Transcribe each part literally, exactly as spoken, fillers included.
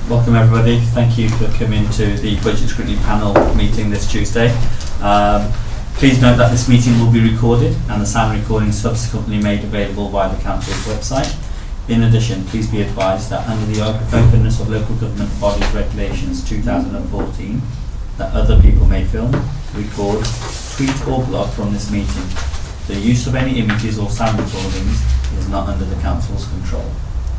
welcome everybody. Thank you for coming to the Budget Scrutiny Panel meeting this Tuesday. Um, please note that this meeting will be recorded and the sound recording subsequently made available via the Council's website. In addition, please be advised that under the Openness of Local Government Bodies Regulations two thousand fourteen, that other people may film, record, tweet or blog from this meeting. The use of any images or sound recordings is not under the Council's control.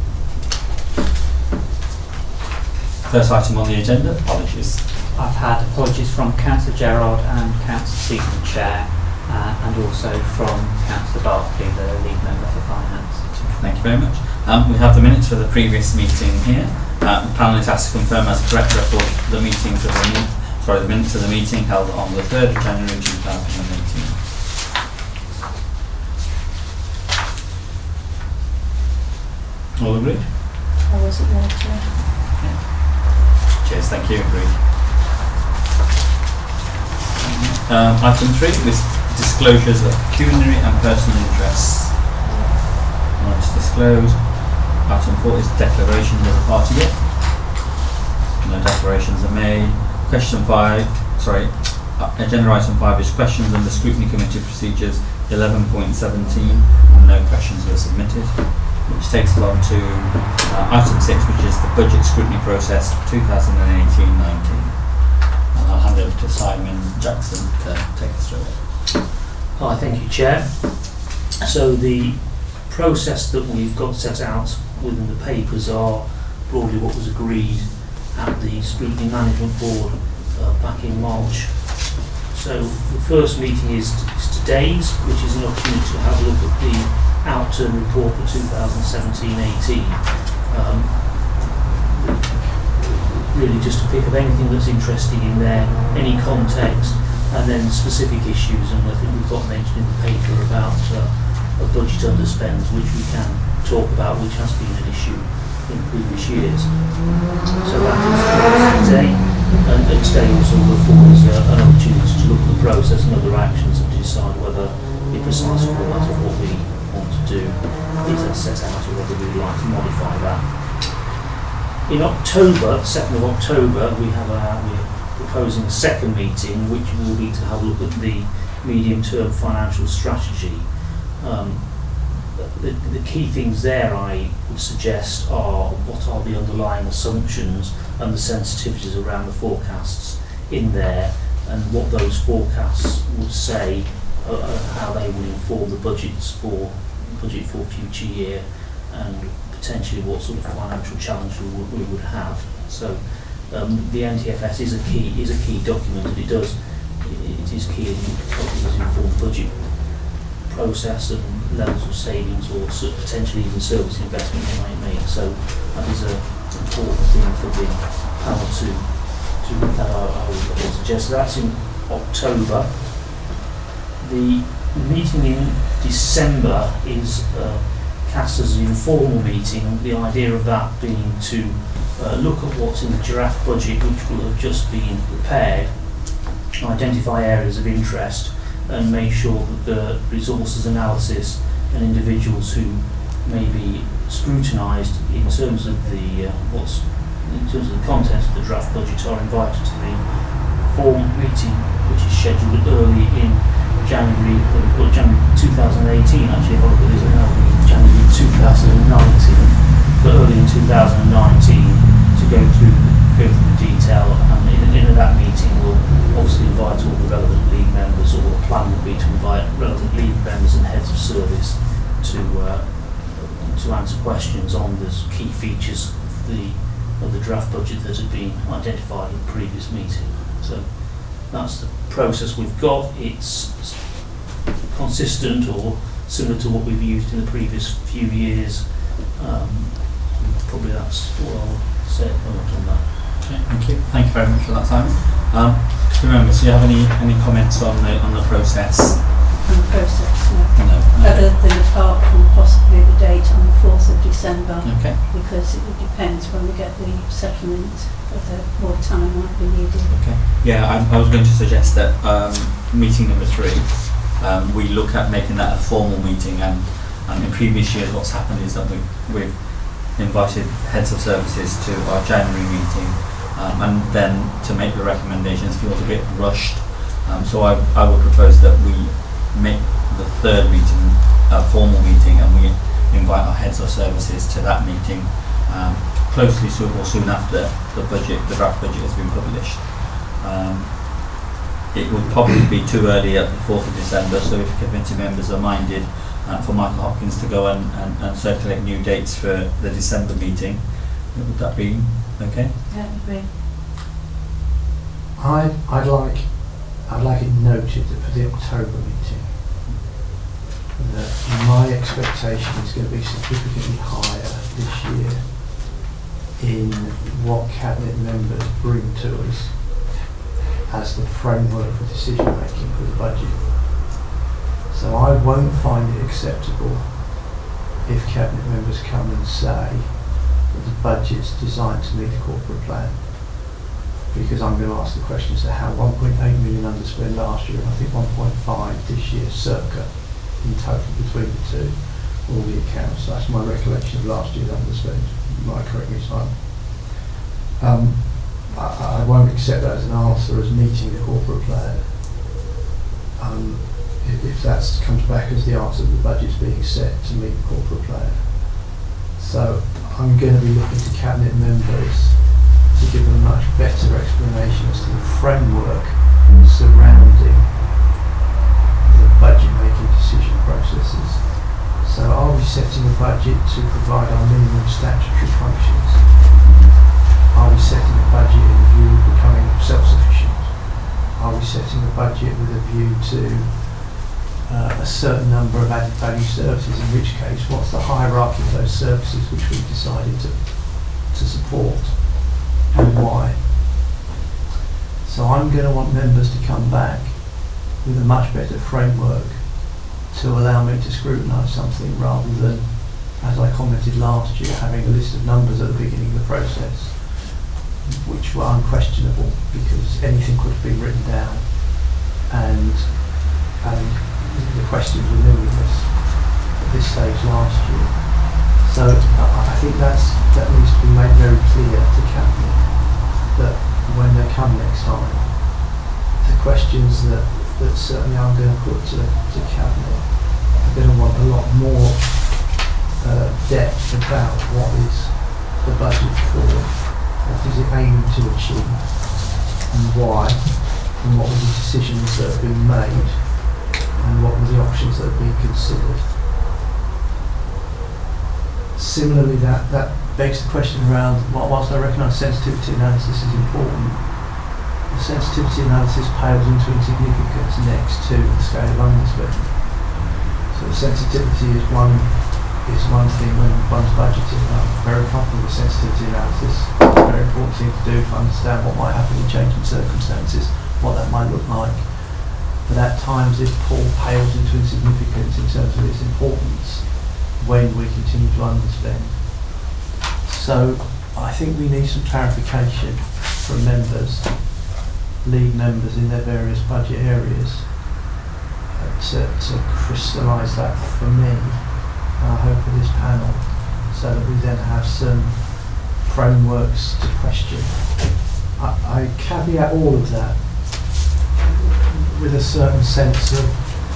First item on the agenda, apologies. I've had apologies from Councillor Gerard and Councillor Stephen, Chair, uh, and also from Councillor Barclay, the lead member for Finance. Thank you very much. Um, we have the minutes for the previous meeting here. Uh, the panel is asked to confirm as a correct record the meetings of the sorry the minutes of the meeting held on the third of January two thousand eighteen. All agreed? I wasn't there, Chair. Yeah. Cheers, thank you, agreed. Um, item three is disclosures of pecuniary and personal interests. Not disclosed. Item four is declarations of the party yet. No declarations are made. Question five, sorry, uh, agenda item five is questions under Scrutiny Committee Procedures eleven point seventeen, and no questions were submitted. Which takes us on to uh, item six, which is the budget scrutiny process two thousand eighteen nineteen. And I'll hand over to Simon Jackson to take us through it. Hi, thank you, Chair. So the process that we've got set out within the papers are broadly what was agreed at the Scrutiny Management Board uh, back in March. So the first meeting is, is today's, which is an opportunity to have a look at the outturn report for two thousand seventeen eighteen. Um, really just to pick up anything that's interesting in there, any context, and then specific issues, and I think we've got mentioned in the paper about uh, a budget underspends, which we can talk about, which has been an issue in previous years. So that is today, and, and today also affords uh, an opportunity to look at the process and other actions and decide whether the precise format of what we want to do is as set out or whether we'd like to modify that. In October, second of October, we have a, we're proposing a second meeting, which will be to have a look at the medium-term financial strategy. Um, the, the key things there I would suggest are what are the underlying assumptions and the sensitivities around the forecasts in there, and what those forecasts would say, uh, uh, how they would inform the budgets for budget for future year, and potentially what sort of financial challenge we would, we would have. So um, the N T F S is a key is a key document, and it does it is key in it inform budget process and levels of savings or so potentially even service investment they might make. So that is an important thing for the panel to to look at. I, I would suggest. So that's in October. The meeting in December is uh, cast as an informal meeting, the idea of that being to uh, look at what's in the draft budget, which will have just been prepared, identify areas of interest, and make sure that the resources analysis and individuals who may be scrutinised in terms of the uh, what's in terms of the contents of the draft budget are invited to the formal meeting, which is scheduled early in January, well, January two thousand eighteen. Actually, if I look at this now, January two thousand nineteen, but early in two thousand nineteen to go through go through the detail. And in, in that meeting, we'll obviously invite all the relevant lead members, or the plan will be to invite relevant lead members and heads of service to uh, to answer questions on the key features of the of the draft budget that had been identified in the previous meeting. So that's the process we've got. It's consistent or similar to what we've used in the previous few years. Um, probably that's what I'll say on that. Okay, thank you. Thank you very much for that, Simon. Um, remember, do you have any, any comments on the on the process? On the process, no. No. no. Other than apart from possibly the date on the fourth of December, Okay. because it depends when we get the settlement, whether more time might be needed. Okay. Yeah, I, I was going to suggest that um, meeting number three, um, we look at making that a formal meeting, and, and in previous years what's happened is that we've, we've invited heads of services to our January meeting, um, and then to make the recommendations feels a bit rushed. Um, so I, I would propose that we make the third meeting a formal meeting, and we invite our heads of services to that meeting um, closely soon or soon after the budget, the draft budget has been published. Um, it would probably be too early at the fourth of December, so if committee members are minded uh, for Michael Hopkins to go and, and, and circulate new dates for the December meeting, would that be okay? Yeah, I agree. I'd, I'd like I'd like it noted that for the October meeting that my expectation is going to be significantly higher this year in what Cabinet members bring to us as the framework for decision making for the budget. So I won't find it acceptable if Cabinet members come and say that the budget's designed to meet the corporate plan, because I'm going to ask the question as to how one point eight million underspent last year and I think one point five this year circa in total between the two, all the accounts. That's my recollection of last year's underspend. You might correct me, Simon. Um, I, I won't accept that as an answer as meeting the corporate plan. Um, if, if that comes back as the answer that the budget's being set to meet the corporate plan. So I'm going to be looking to Cabinet members to give a much better explanation as to the framework surrounding the budget making decision processes. So are we setting a budget to provide our minimum statutory functions? Are we setting a budget in view of becoming self-sufficient? Are we setting a budget with a view to uh, a certain number of added value services, in which case what's the hierarchy of those services which we've decided to, to support and why? So I'm going to want members to come back with a much better framework to allow me to scrutinise something, rather than, as I commented last year, having a list of numbers at the beginning of the process which were unquestionable because anything could have been written down, and and the questions were numerous at this stage last year. So I think that's that needs to be made very clear to Cabinet, that when they come next time, the questions that, that certainly I'm going to put to, to Cabinet are going to want a lot more uh, depth about what is the budget for, what is it aiming to achieve, and why, and what were the decisions that have been made, and what were the options that have been considered. Similarly, that, that begs the question around, whilst I recognise sensitivity analysis is important, the sensitivity analysis pales into insignificance next to the scale of underspend. So the sensitivity is one is one thing when one's budgeting. I'm very comfortable with sensitivity analysis. It's a very important thing to do to understand what might happen in changing circumstances, what that might look like. But at times this pool pales into insignificance in terms of its importance when we continue to underspend. So I think we need some clarification from members, lead members in their various budget areas, uh, to, to crystallise that for me, and I hope for this panel, so that we then have some frameworks to question. I, I caveat all of that with a certain sense of,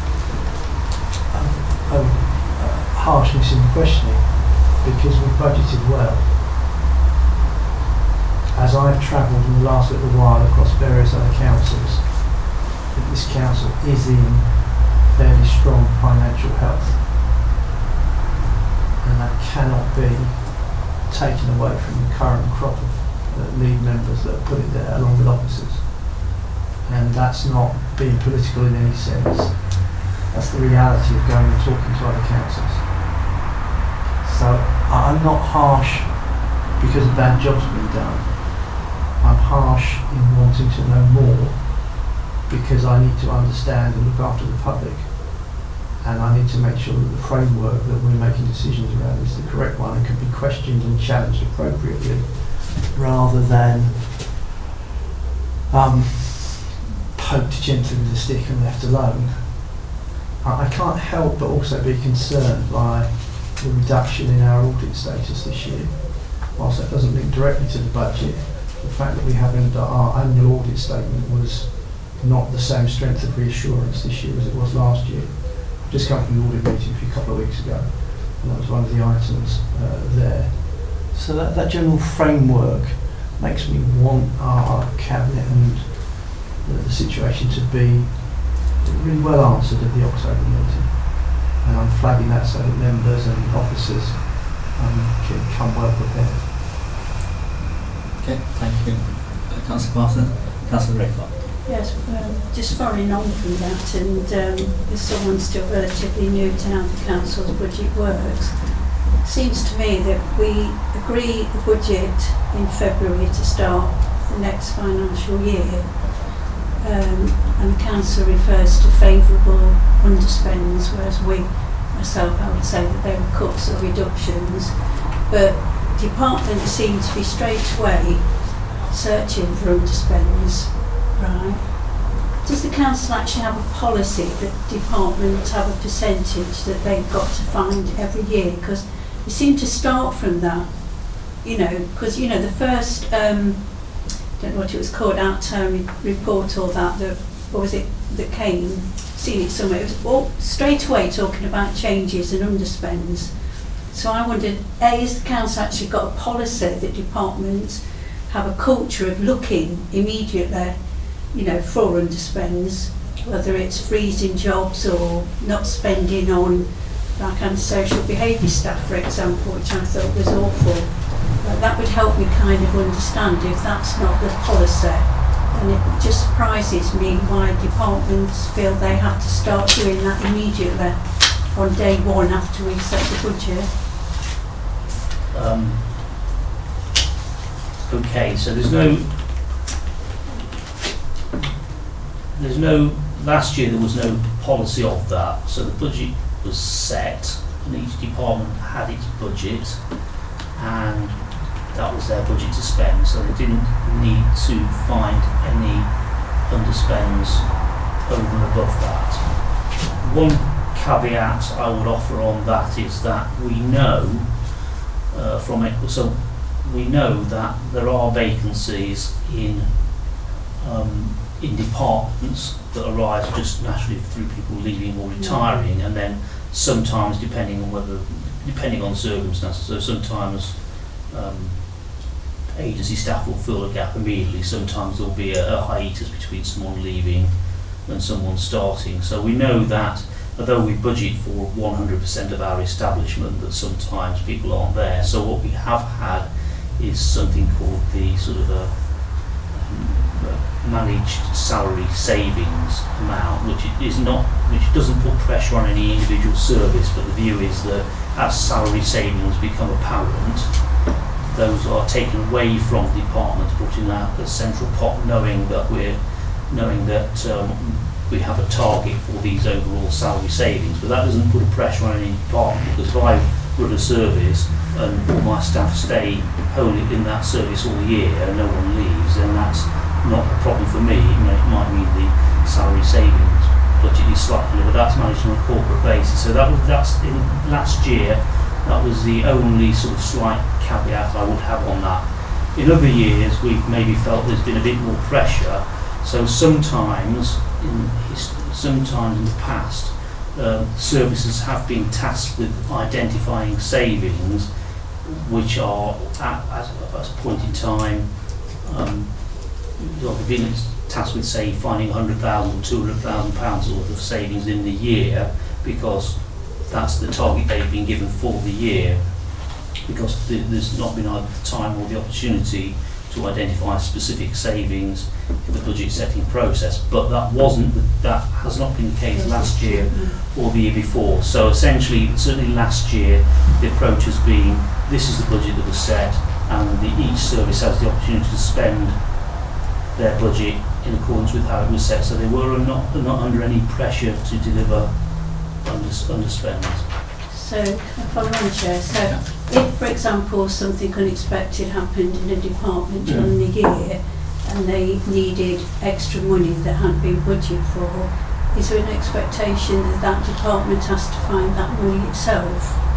of, of harshness in questioning, because we've budgeted well. As I've travelled in the last little while across various other councils, that this council is in fairly strong financial health, and that cannot be taken away from the current crop of uh, lead members that have put it there along with officers. And that's not being political in any sense. That's the reality of going and talking to other councils. So I'm not harsh because a bad job's been done. I'm harsh in wanting to know more because I need to understand and look after the public, and I need to make sure that the framework that we're making decisions around is the correct one and can be questioned and challenged appropriately, rather than um, poked gently with a stick and left alone. I, I can't help but also be concerned by the reduction in our audit status this year. Whilst that doesn't link directly to the budget, the fact that we haven't, our annual audit statement was not the same strength of reassurance this year as it was last year. I've just come from the audit meeting a couple of weeks ago, and that was one of the items uh, there. So that, that general framework makes me want our cabinet and the, the situation to be really well answered at the October meeting. And I'm flagging that so that members and officers um, can come well prepared. Okay, thank you. Uh, Councillor Parson, Councillor Raycott. Yes, um, just following on from that, and um, as someone still relatively new to how the council's budget works, seems to me that we agree the budget in February to start the next financial year, um, and the council refers to favourable underspends, whereas we, myself, I would say that they were cuts or reductions, but departments seem to be straight away searching for underspends. Right. Does the council actually have a policy that departments have a percentage that they've got to find every year? Because you seem to start from that, you know, because, you know, the first, um, I don't know what it was called, out-term report or that, that, what was it, that came, seen it somewhere, it was all straight away talking about changes and underspends. So I wondered, A, has the council actually got a policy that departments have a culture of looking immediately, you know, for underspends, whether it's freezing jobs or not spending on like antisocial behaviour staff, for example, which I thought was awful. But that would help me kind of understand if that's not the policy. And it just surprises me why departments feel they have to start doing that immediately on day one after we've set the budget. Um, okay, so there's no There's no, last year there was no policy of that, so the budget was set and each department had its budget and that was their budget to spend, so they didn't need to find any underspends over and above that. One caveat I would offer on that is that we know uh, from it, so we know that there are vacancies in um, in departments that arise just naturally through people leaving or retiring, and then sometimes depending on whether, depending on circumstances, so sometimes um, agency staff will fill a gap immediately, sometimes there'll be a, a hiatus between someone leaving and someone starting. So we know that although we budget for one hundred percent of our establishment, that sometimes people aren't there. So what we have had is something called the sort of a managed salary savings amount, which is not, which doesn't put pressure on any individual service, but the view is that as salary savings become apparent, those are taken away from the department, put in a, a central pot, knowing that we're knowing that um, we have a target for these overall salary savings. But that doesn't put a pressure on any department, because if I run a service and all my staff stay wholly in that service all year and no one leaves, then that's not a problem for me. It might, it might mean the salary savings budget is slightly lower, but that's managed on a corporate basis. So that was, that's in last year, that was the only sort of slight caveat I would have on that. In other years, we've maybe felt there's been a bit more pressure. So sometimes, in his, sometimes in the past, uh, services have been tasked with identifying savings, which are at, at, at a point in time. Um, They've been tasked with, say, finding one hundred thousand, two hundred thousand pounds worth of savings in the year, because that's the target they've been given for the year, because th there's not been either the time or the opportunity to identify specific savings in the budget setting process. But that wasn't, that has not been the case last year or the year before. So essentially, certainly last year, the approach has been, this is the budget that was set, and the, each service has the opportunity to spend their budget in accordance with how it was set, so they were not not under any pressure to deliver under, underspends. So, if I'm on, Chair, so if, for example, something unexpected happened in a department during the year and they needed extra money that hadn't been budgeted for, is there an expectation that that department has to find that money itself?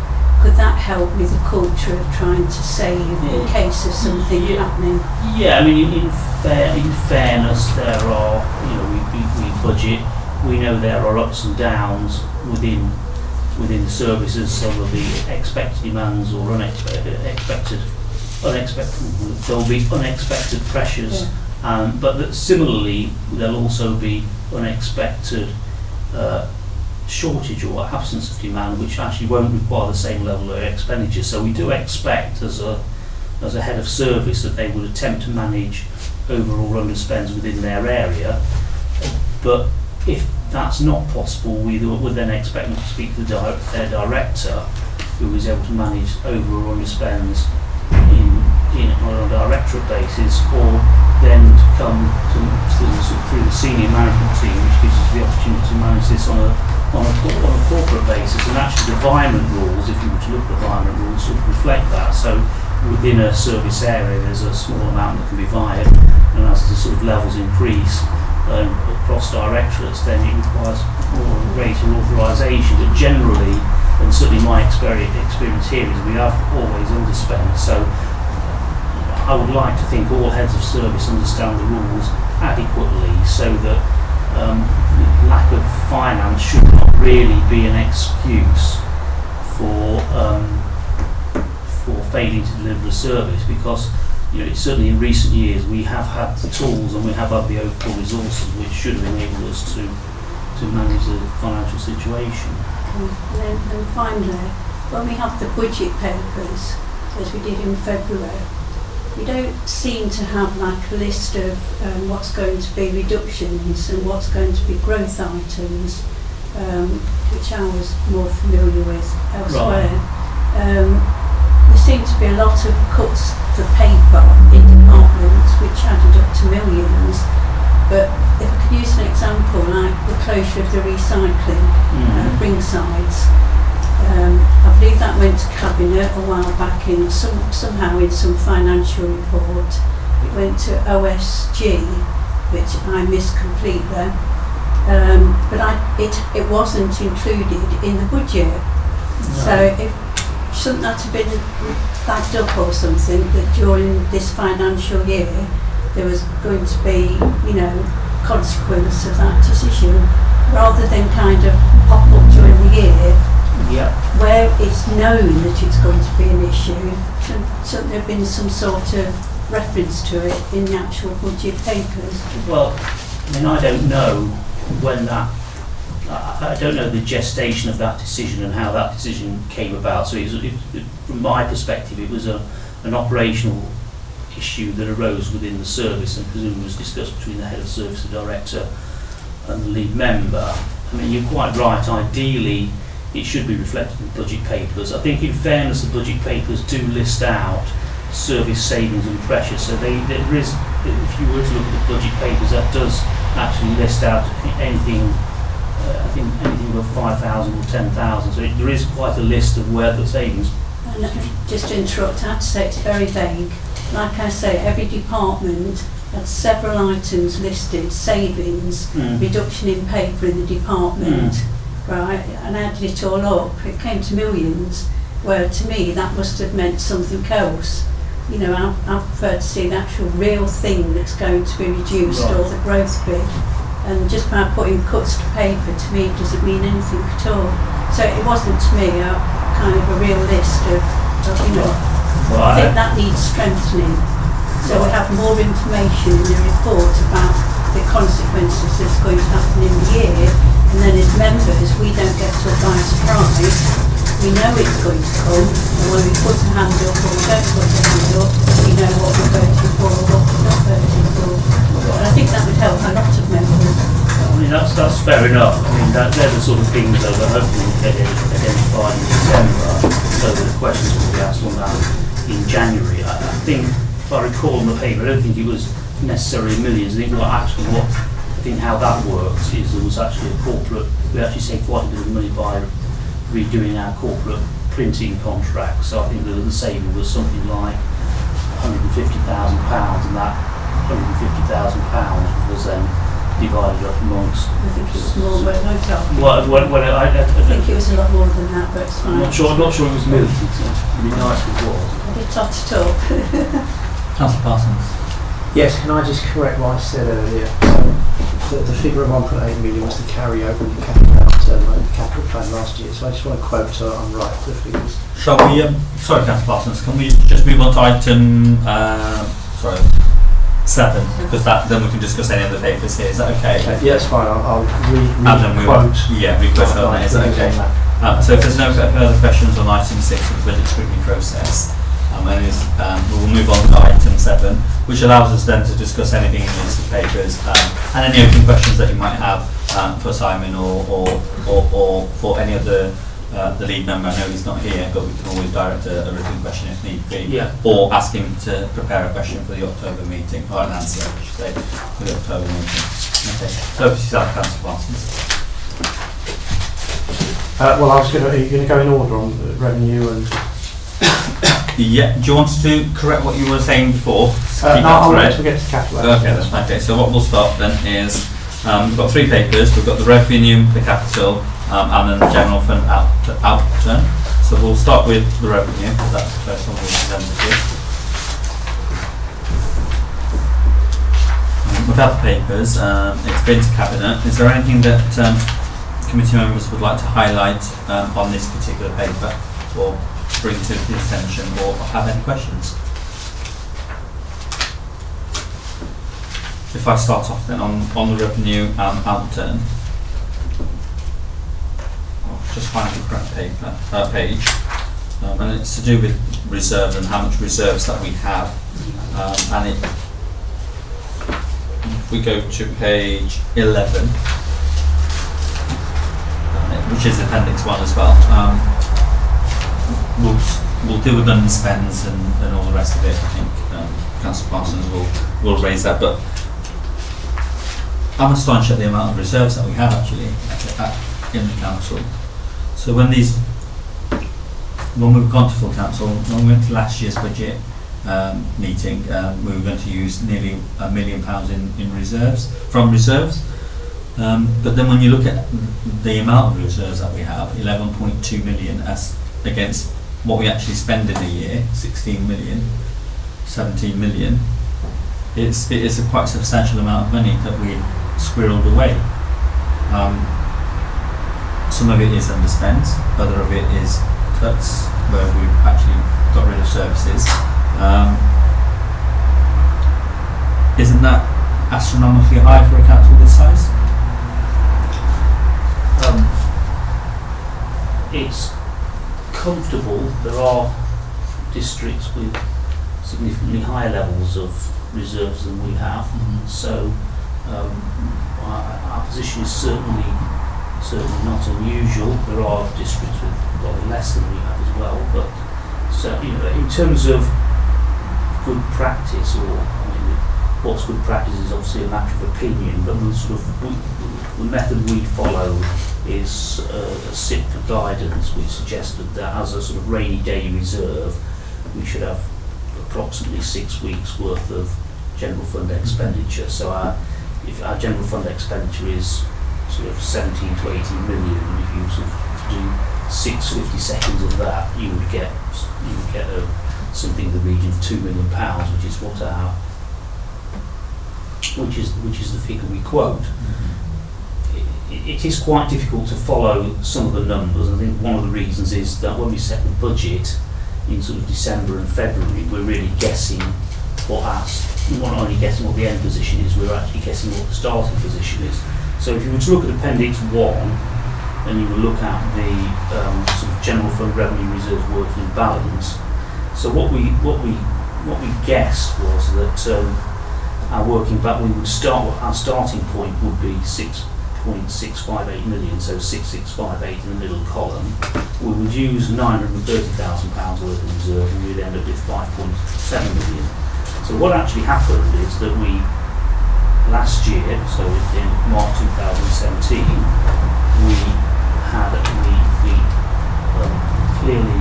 could that help with the culture of trying to save in case of something Yeah. happening? Yeah, I mean, in, in, fair, in fairness, there are, you know, we, we, we budget, we know there are ups and downs within within the services. Some will be expected demands or unexpected, expected, unexpected, there'll be unexpected pressures, Yeah. um, but that similarly, there'll also be unexpected uh, shortage or absence of demand, which actually won't require the same level of expenditure. So we do expect, as a as a head of service, that they would attempt to manage overall underspends within their area. But if that's not possible, we would then expect them to speak to the di- their director, who is able to manage overall underspends in, in on a directorate basis, or then to come to, to the, sort of through the senior management team, which gives us the opportunity to manage this on a on a, cor- on a corporate basis. And actually the environment rules, if you were to look at the environment rules, sort of reflect that. So within a service area there's a small amount that can be vied, and as the sort of levels increase um, across directorates, then it requires more greater authorisation. But generally, and certainly my experience, experience here is we have always underspent. So I would like to think all heads of service understand the rules adequately, so that um, lack of finance should not really be an excuse for um, for failing to deliver a service, because you know, certainly in recent years we have had the tools and we have had the overall resources which should have enabled us to to manage the financial situation. And then and finally, when we have the budget papers, as we did in February, we don't seem to have like a list of um, what's going to be reductions and what's going to be growth items, um, which I was more familiar with elsewhere. Right. Um, there seem to be a lot of cuts to paper in departments which added up to millions. But if I could use an example like the closure of the recycling uh, ringsides, um, I believe that went to Cabinet a while back in some, somehow in some financial report. It went to O S G, which I missed completely, um, but I, it, it wasn't included in the budget. No. So if shouldn't that have been flagged up or something, that during this financial year there was going to be, you know, consequence of that decision, rather than kind of pop up during the year, Yeah. where it's known that it's going to be an issue. Shouldn't, shouldn't there have been some sort of reference to it in the actual budget papers? Well, I mean, I don't know when that, I, I don't know the gestation of that decision and how that decision came about. So it was, it, it, from my perspective, it was a, an operational issue that arose within the service, and presumably was discussed between the head of service, the director and the lead member. I mean, you're quite right, ideally it should be reflected in the budget papers. I think in fairness the budget papers do list out service savings and pressure, so they, there is, if you were to look at the budget papers, that does actually list out anything, uh, I think anything above five thousand or ten thousand, so it, there is quite a list of where the savings. And uh, just to interrupt, I have to say it's very vague. Like I say, every department had several items listed, savings, Mm. reduction in paper in the department, Mm. right, and added it all up, it came to millions, where to me that must have meant something else. You know, I, I prefer to see the actual real thing that's going to be reduced, Right. or the growth bit. And just by putting cuts to paper, to me, doesn't mean anything at all. So it wasn't to me a kind of a real list of, of you know, Well, I I, think that needs strengthening. So we have more information in the report about the consequences that's going to happen in the year, and then as members we don't get caught by surprise. We know it's going to come, and when we put a hand up or we don't put a hand up, we know what we're voting for or what we're not voting for. And I think that would help a lot of members. I mean, that's, that's fair enough. I mean, that, they're the sort of things that are hopefully get identified in December, so that the questions will be asked on that in January. I, I think, if I recall in the paper, I don't think it was necessarily millions. I think what actually what, I think how that works is there was actually a corporate, we actually saved quite a bit of money by redoing our corporate printing contract. So I think the, the saving was something like one hundred fifty thousand pounds, and that one hundred fifty thousand pounds was then divided up amongst. I think it was more, but I can't. What, what, what, I, I, I, I think it was a lot more than that, but it's I'm fine. not sure. I'm not sure it was millions. It'd be nice if it was. I did start to talk. Councillor Parsons. Yes, can I just correct what I said earlier? So the, the figure of one point eight million was the carryover of the capital outturn of the capital plan last year. So I just want to quote so I'm right for the figures. Shall we, um, sorry Councillor Parsons, can we just move on to item, uh, sorry, seven, because that, then we can discuss any other papers here, is that okay? Okay, yeah, that's fine. I'll, I'll re, re And then we quote. Yeah, re-quote on that, is that okay? Um, so if there's no further questions on item six of the budget scrutiny process, um, and is, um, we will move on to item seven, which allows us then to discuss anything in these papers um, and any open questions that you might have um, for Simon or, or, or, or for any other uh, the lead member. I know he's not here, but we can always direct a, a written question if need be, Yeah. or ask him to prepare a question for the October meeting, or an answer, I should say, for the October meeting. Okay, so over to yourself, Councillor Parsons. Uh, well, I was going to. Are you going to go in order on the revenue and? Yeah, do you want to correct what you were saying before? Uh, Keep no, that I'll thread. wait till we get to capital. Okay, that's fine. Okay, so what we'll start then is um, we've got three papers. We've got the revenue, the capital, um, and then the general fund out outturn. So we'll start with the revenue, because that's the first one we'll present to you. Um, without the papers, um, it's been to cabinet. Is there anything that um, committee members would like to highlight um, on this particular paper, or bring to the attention, or have any questions? If I start off then on, on the revenue um, outturn, I'll just find the correct paper, uh, page, um, and it's to do with reserves and how much reserves that we have, um, and it, if we go to page eleven, which is appendix one as well, um, we'll, we'll deal with underspends and, and all the rest of it. I think um, Councillor Parsons will, will raise that, but I'm astonished at the amount of reserves that we have actually at, at, in the council. So when these, when we've gone to full council, when we went to last year's budget um, meeting, um, we were going to use nearly a million pounds in, in reserves, from reserves. Um, but then when you look at the amount of reserves that we have, eleven point two million as against what we actually spend in a year, sixteen million, seventeen million, it's, it is a quite substantial amount of money that we squirreled away. Um, some of it is underspent, other of it is cuts where we've actually got rid of services. Um, isn't that astronomically high for a council this size? Um, it's comfortable. There are districts with significantly higher levels of reserves than we have, Mm-hmm. so um, our, our position is certainly certainly not unusual. There are districts with probably less than we have as well, but so you know, in terms of good practice, or I mean, what's good practice is obviously a matter of opinion, but the sort of we, the method we follow is uh, a S I P for guidance, which suggested that as a sort of rainy day reserve, we should have approximately six weeks worth of general fund expenditure. So our, if our general fund expenditure is sort of seventeen to eighteen million, and if you sort of do six fifty seconds of that, you would get you would get a, something in the region of two million pounds, which is what our which is which is the figure we quote. It is quite difficult to follow some of the numbers. I think one of the reasons is that when we set the budget in sort of December and February, we're really guessing what our, we're not only guessing what the end position is, we're actually guessing what the starting position is. So if you were to look at Appendix one, and you will look at the um, sort of general fund revenue reserves working balance. So what we what we what we guessed was that um, our working back we would start our starting point would be six point six five eight million, so six six five eight in the middle column. We would use nine hundred and thirty thousand pounds worth of reserve, and we'd end up with five point seven million. So what actually happened is that we last year, so in March two thousand seventeen, we had we, we um, clearly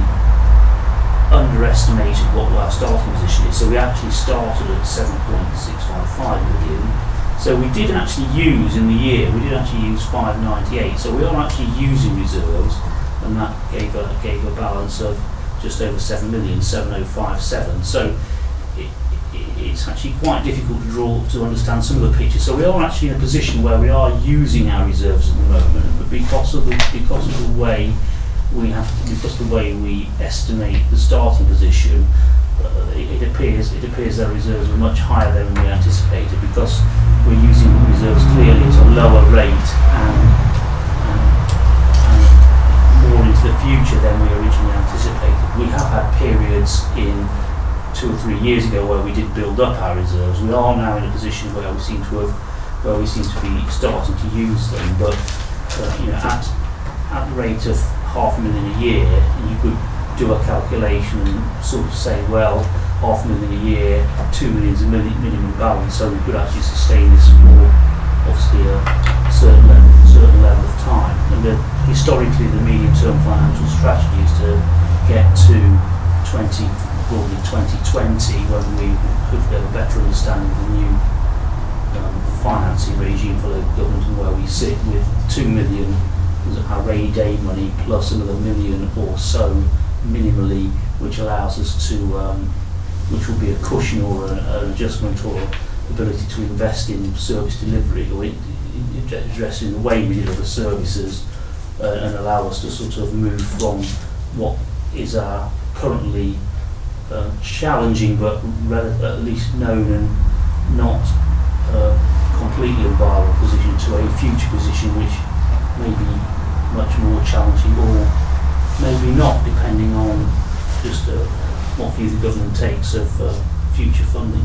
underestimated what our starting position is. So we actually started at seven point six five five million, So we did actually use in the year, we did actually use five ninety-eight. So we are actually using reserves, and that gave a gave a balance of just over seven million, seven oh five seven. So it, it, it's actually quite difficult to draw to understand some of the pictures. So we are actually in a position where we are using our reserves at the moment, but because of the because of the way we have because of the way we estimate the starting position. Uh, it, it appears it appears our reserves are much higher than we anticipated because we're using reserves clearly at a lower rate and, and, and more into the future than we originally anticipated. We have had periods in two or three years ago where we did build up our reserves. We are now in a position where we seem to have where we seem to be starting to use them, but uh, you know at at the rate of half a million a year, you could do a calculation and sort of say, well, half a million a year, two million is a million, minimum balance, so we could actually sustain this for obviously a certain level, certain level of time. And the, historically, the medium-term financial strategy is to get to twenty, broadly twenty twenty, when we could get a better understanding of the new um, financing regime for the government and where we sit with two million as our rainy day money plus another million or so minimally, which allows us to, um, which will be a cushion or a, an adjustment or ability to invest in service delivery or in, in addressing the way we deliver services uh, and allow us to sort of move from what is our currently uh, challenging but rel- at least known and not uh, completely unviable position to a future position which may be much more challenging or maybe not, depending on just uh, what view the government takes of uh, future funding.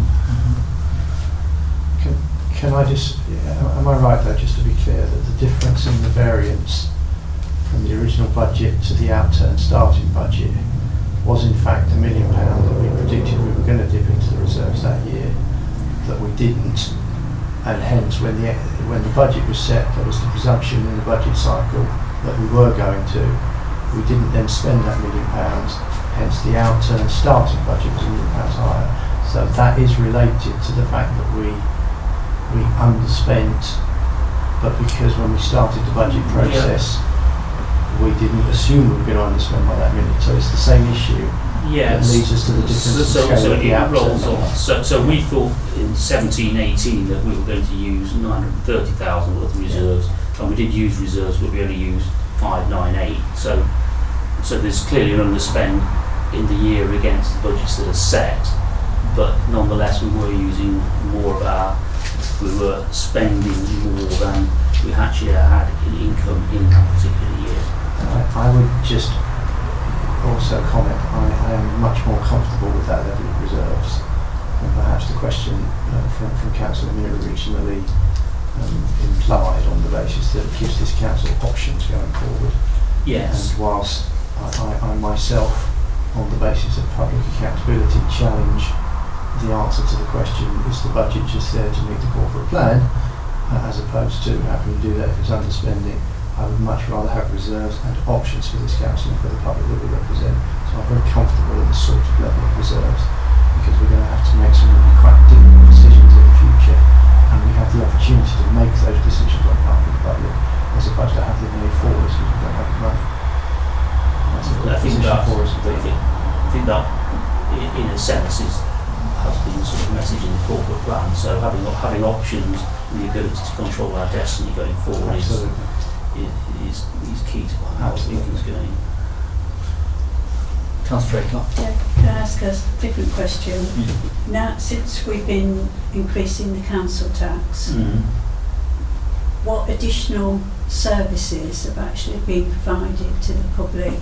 Can, can I just, yeah, am I right though, just to be clear, that the difference in the variance from the original budget to the outturned starting budget was in fact a million pound that we predicted we were going to dip into the reserves that year, that we didn't, and hence when the when the budget was set, there was the presumption in the budget cycle that we were going to. We didn't then spend that million pounds, hence the outturned starting budget was a million pounds higher. So that is related to the fact that we we underspent, but because when we started the budget process, yeah. we didn't assume we were going to underspend by that million. So it's the same issue. Yeah, that leads us to the difference so, so, in scale so of the it rolls outturned. on. So, so we thought in seventeen eighteen that we were going to use nine hundred thirty thousand worth of reserves, yeah. and we did use reserves, but we only used five ninety-eight. So. So there's clearly an underspend in the year against the budgets that are set, but nonetheless we were using more of our, we were spending more than we actually had in income in that particular year. I, I would just also comment, I, I am much more comfortable with that level of reserves, and perhaps the question uh, from, from Councillor Muir originally um, implied on the basis that it gives this council options going forward. Yes. And whilst I, I, I myself, on the basis of public accountability, challenge the answer to the question, is the budget just there to meet the corporate plan, uh, as opposed to having to do that if it's underspending. I would much rather have reserves and options for this council and for the public that we represent. So I'm very comfortable at this sort of level of reserves, because we're going to have to make some really quite difficult decisions in the future, and we have the opportunity to make those decisions on behalf of the public, as opposed to have them made for us because we don't have the money. That's a good I think position that, for us. I think, I think that in, in a sense is, has been sort of message in the corporate plan. So having having options and the ability to control our destiny going forward is, is, is key to how thinking is going. Councillor Drake. Yeah, can I ask a different question? Mm. Now, since we've been increasing the council tax, Mm. what additional services have actually been provided to the public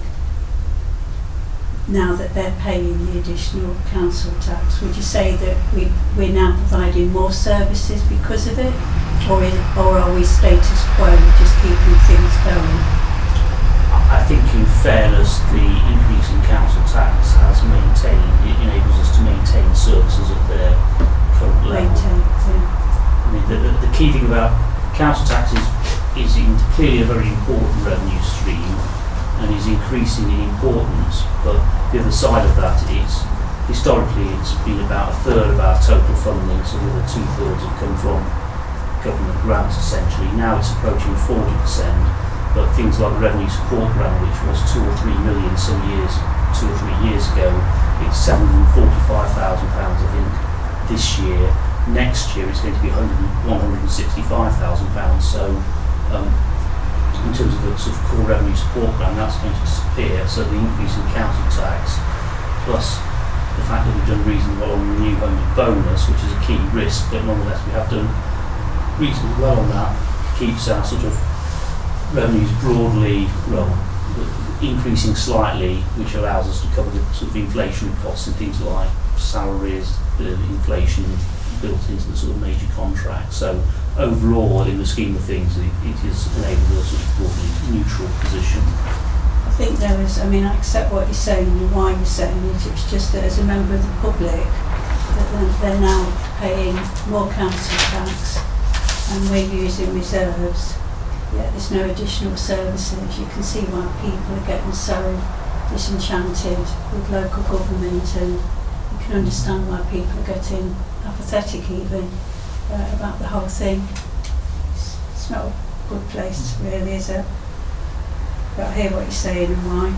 now that they're paying the additional council tax? Would you say that we, we're now providing more services because of it, or, in, or are we status quo, just keeping things going? I think in fairness, the increase in council tax has maintained, it enables us to maintain services at their current level. Maintain, yeah. I mean, the, the, the key thing about council tax is, is in clearly a very important revenue stream and is increasing in importance, but the other side of that is, historically it's been about a third of our total funding, so the other two thirds have come from government grants essentially. Now it's approaching forty percent, but things like the revenue support grant, which was two or three million some years, two or three years ago, it's seven hundred forty-five thousand pounds I think this year. Next year it's going to be one hundred sixty-five thousand pounds. So um, in terms of the sort of core revenue support grant, that's going to disappear. So the increase in council tax, plus the fact that we've done reasonably well on the new home bonus, which is a key risk, but nonetheless we have done reasonably well on that, keeps our sort of revenues broadly, well, increasing slightly, which allows us to cover the sort of inflationary costs and things like salaries, the inflation built into the sort of major contracts. So overall, in the scheme of things, it, it has enabled a sort of broadly neutral position. I think there is, I mean, I accept what you're saying and why you're saying it. It's just that as a member of the public, that they're, they're now paying more council tax and we're using reserves, yet there's no additional services. You can see why people are getting so disenchanted with local government, and you can understand why people are getting apathetic even uh, about the whole thing. It's, it's not a good place really, is it? But I hear what you're saying and why.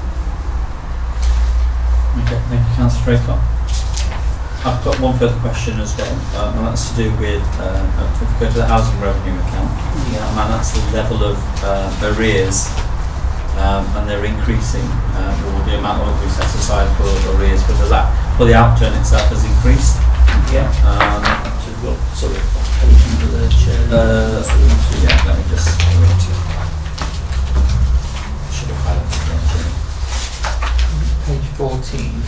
Okay, thank you, Councillor Draycott. I've got one further question as well, um, and that's to do with, um, if we go to the housing revenue account, yeah, and that's the level of uh, arrears, um, and they're increasing, um, or the amount of we set aside for arrears for the la for the outturn itself has increased. Yeah. Um, so we've got, sorry, page number there, Chair. Uh, yeah, let me just. Should have highlighted it. Page fourteen.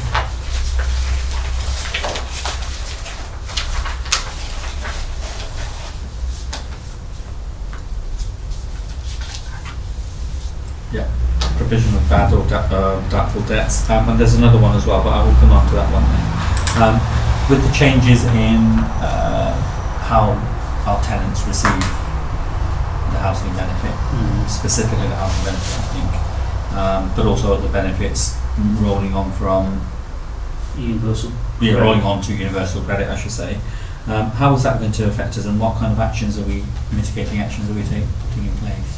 Yeah, provision of bad or da uh, doubtful debts, um, and there's another one as well, but I will come on to that one then. Um, with the changes in uh, how our tenants receive the housing benefit, mm. specifically the housing benefit, I think, um, but also the benefits rolling on from universal, yeah, rolling on to universal credit, I should say. Um, how is that going to affect us, and what kind of actions are we, mitigating actions are we take, putting in place?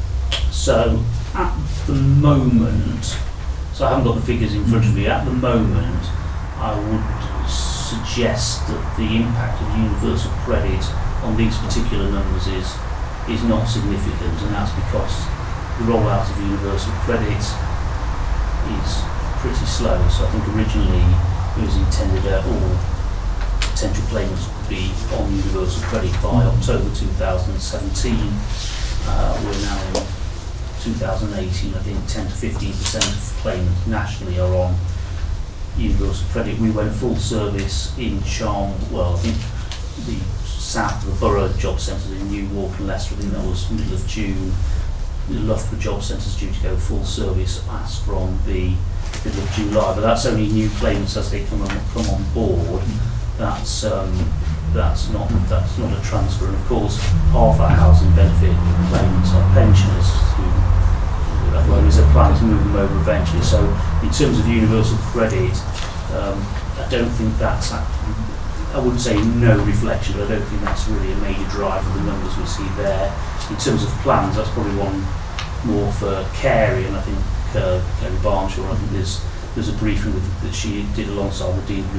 So at the moment, so I haven't got the figures in front of me, at the moment I would suggest that the impact of universal credit on these particular numbers is is not significant, and that's because the rollout of universal credit is pretty slow. So I think originally it was intended that all potential claimants would be on universal credit by October two thousand seventeen. Uh, we're now in two thousand eighteen, I think ten to fifteen percent of claimants nationally are on universal credit. We went full service in Charm, well, I think the south of the borough job centres in Newark and Leicester, I think that was middle of June. The Loughborough job centre is due to go full service as from the middle of July, but that's only new claimants as they come on, come on board. That's um, that's not that's not a transfer, and of course half our housing benefit claimants are pensioners who well, there's a plan to move them over eventually. So in terms of universal credit, um, I don't think that's, I wouldn't say no reflection, but I don't think that's really a major driver of the numbers we see there. In terms of plans, that's probably one more for Carey, and I think uh, Kerry Barnshaw, I think there's there's a briefing with, that she did alongside the D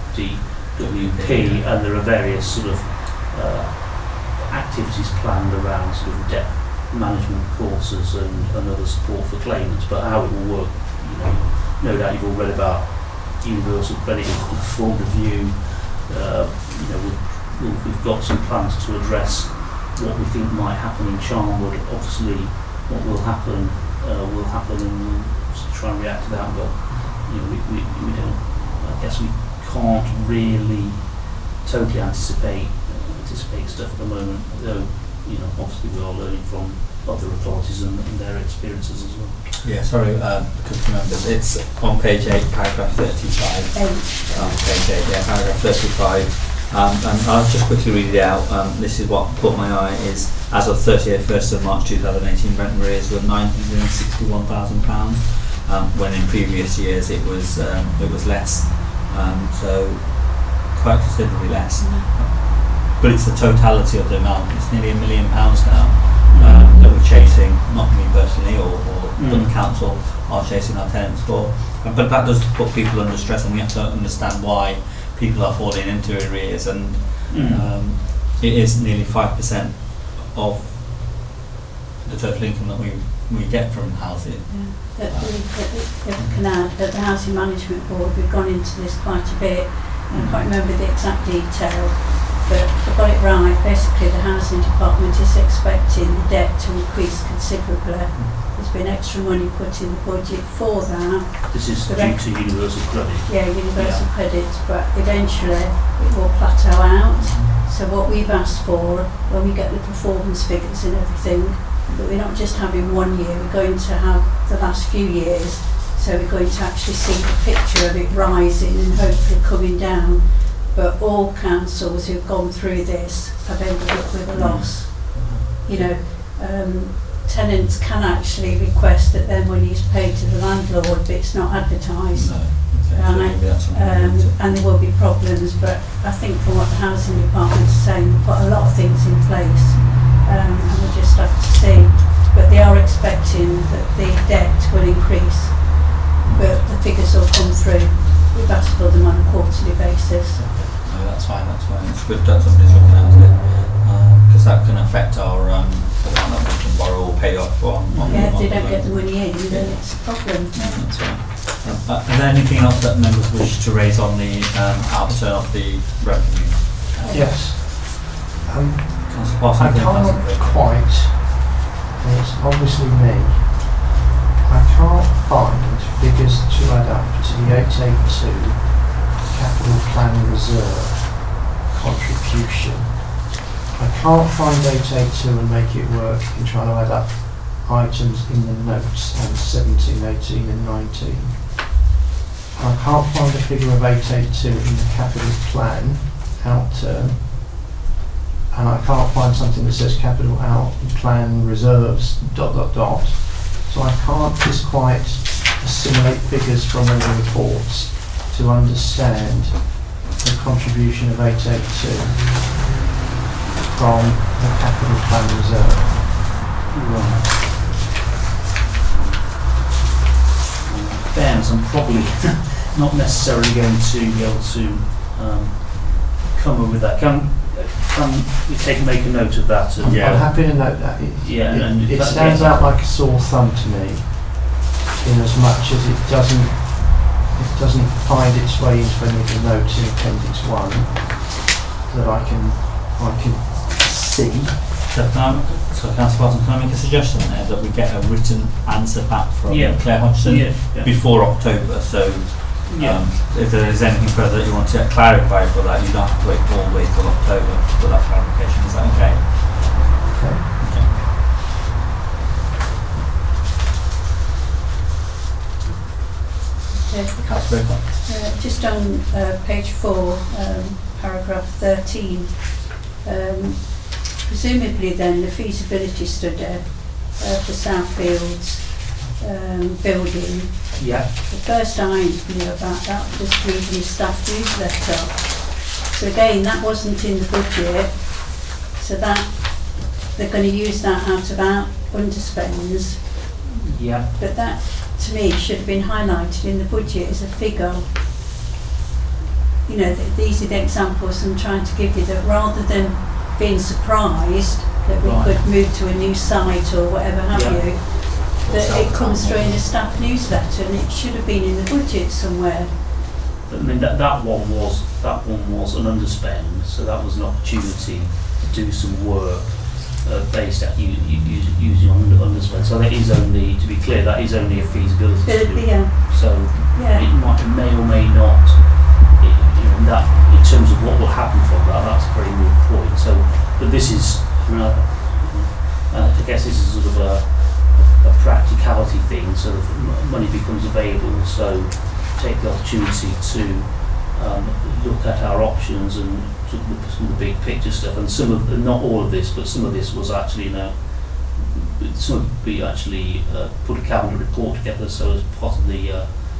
W P, and there are various sort of uh, activities planned around sort of debt management courses and, and other support for claimants, but how it will work, you know, no doubt you've all read about universal credit reform review. Uh, you know, we've, we've, we've got some plans to address what we think might happen in Charnwood. Obviously, what will happen uh, will happen, and we'll try and react to that. But you know, we, we, we don't. I guess we can't really totally anticipate uh, anticipate stuff at the moment. Though, you know, obviously we are learning from other authorities and, and their experiences as well. Yeah, sorry, um, because remember, it's on page eight, paragraph thirty-five. Eight. Um, page eight, yeah, paragraph thirty-five. Um, and I'll just quickly read it out. Um, this is what caught my eye, is as of thirty-first of March two thousand eighteen, rent arrears were nine hundred sixty-one thousand pounds, um, when in previous years it was um, it was less. Um, so quite considerably less. but it's the totality of the amount. It's nearly a million pounds now um, that we're chasing, not me personally, or, or Mm. but the council are chasing our tenants for. Uh, But that does put people under stress, and we have to understand why people are falling into arrears, and Mm. um, it is nearly five percent of the total income that we we get from housing. Yeah. At the, at the, if I can add, at the Housing Management Board, we've gone into this quite a bit. I can't remember the exact detail, but if I got it right, basically the Housing Department is expecting the debt to increase considerably. There's been extra money put in the budget for that. This is The due rec- to universal credit. Yeah, universal Yeah. credit, but eventually it will plateau out. So what we've asked for, when we get the performance figures and everything, that we're not just having one year, we're going to have the last few years. So we're going to actually see the picture of it rising and hopefully coming down. But all councils who've gone through this have ended up with a loss. You know, um, tenants can actually request that their money is paid to the landlord, but it's not advertised. No, okay, so Right. maybe that's something we Um, need to- and there will be problems, but I think from what the housing department is saying, they've put a lot of things in place, um, and we'll just have to see. But they are expecting that the debt will increase, but the figures will come through. We've asked for them on a quarterly basis. No, that's fine, that's fine. It's good that somebody's looking at it, because that can affect our um, the amount that we can borrow or pay off on. on Yeah, if on they the don't get the loan. money in, then it's a problem. Yeah, that's fine. Uh, is there anything else that members wish to raise on the um, outturn of the revenue? Yes. Um, Councillor Parsons, I then Councillor can't Baker. quite, and it's obviously me, I can't find figures to add up to the eight eighty-two capital plan reserve contribution. I can't find eight eighty-two and make it work in trying to add up items in the notes and seventeen, eighteen and nineteen. I can't find a figure of eight eighty-two in the capital plan outturn. And I can't find something that says capital out plan reserves dot dot dot. So I can't just quite assimilate figures from all the reports to understand the contribution of eight eighty-two from the capital plan reserve. Right. Fairness, I'm probably not necessarily going to be able to um, come up with that. Can can we take make a note of that? And, Yeah. I'm happy to note that. It, Yeah, it, and it that- stands yeah. out like a sore thumb to me, in as much as it doesn't it doesn't find its way into any of the notes in Appendix One that I can I can see. So, can I, so Councillor Parsons, can I make a suggestion there that we get a written answer back from Yeah. Claire Hodgson Yeah, yeah. before October? So Yeah. um, if there is anything further that you want to clarify for that, you don't have to wait all the way till October for that clarification. Is that okay? Okay. Okay. Councillor Baker. Uh, just on uh, page four, um, paragraph thirteen, um, presumably then the feasibility study uh, for Southfield's um, building, Yeah. the first I knew about that was reading the staff newsletter. So again, that wasn't in the budget, so that they're going to use that out of out underspends. Yeah. But that, to me, should have been highlighted in the budget as a figure. You know, th- these are the examples I'm trying to give you, that rather than being surprised that we Right. could move to a new site or whatever have Yeah. you, that it comes through in a staff newsletter, and it should have been in the budget somewhere. I mean that that one was that one was an underspend, so that was an opportunity to do some work uh, based at u- u- using under, underspend. So that is only, to be clear, that is only a feasibility But, study. yeah, So yeah. it might, it may or may not. It, you know, that in terms of what will happen from that, that's a very good point. So, but this is, I, mean, I, uh, I guess this is sort of a, a practicality thing. Sort of m- money becomes available, so take the opportunity to um, look at our options and to look at some of the big picture stuff. And some of, not all of this, but some of this was actually, you know, some of we actually uh, put a cabinet report together. So as part of the uh,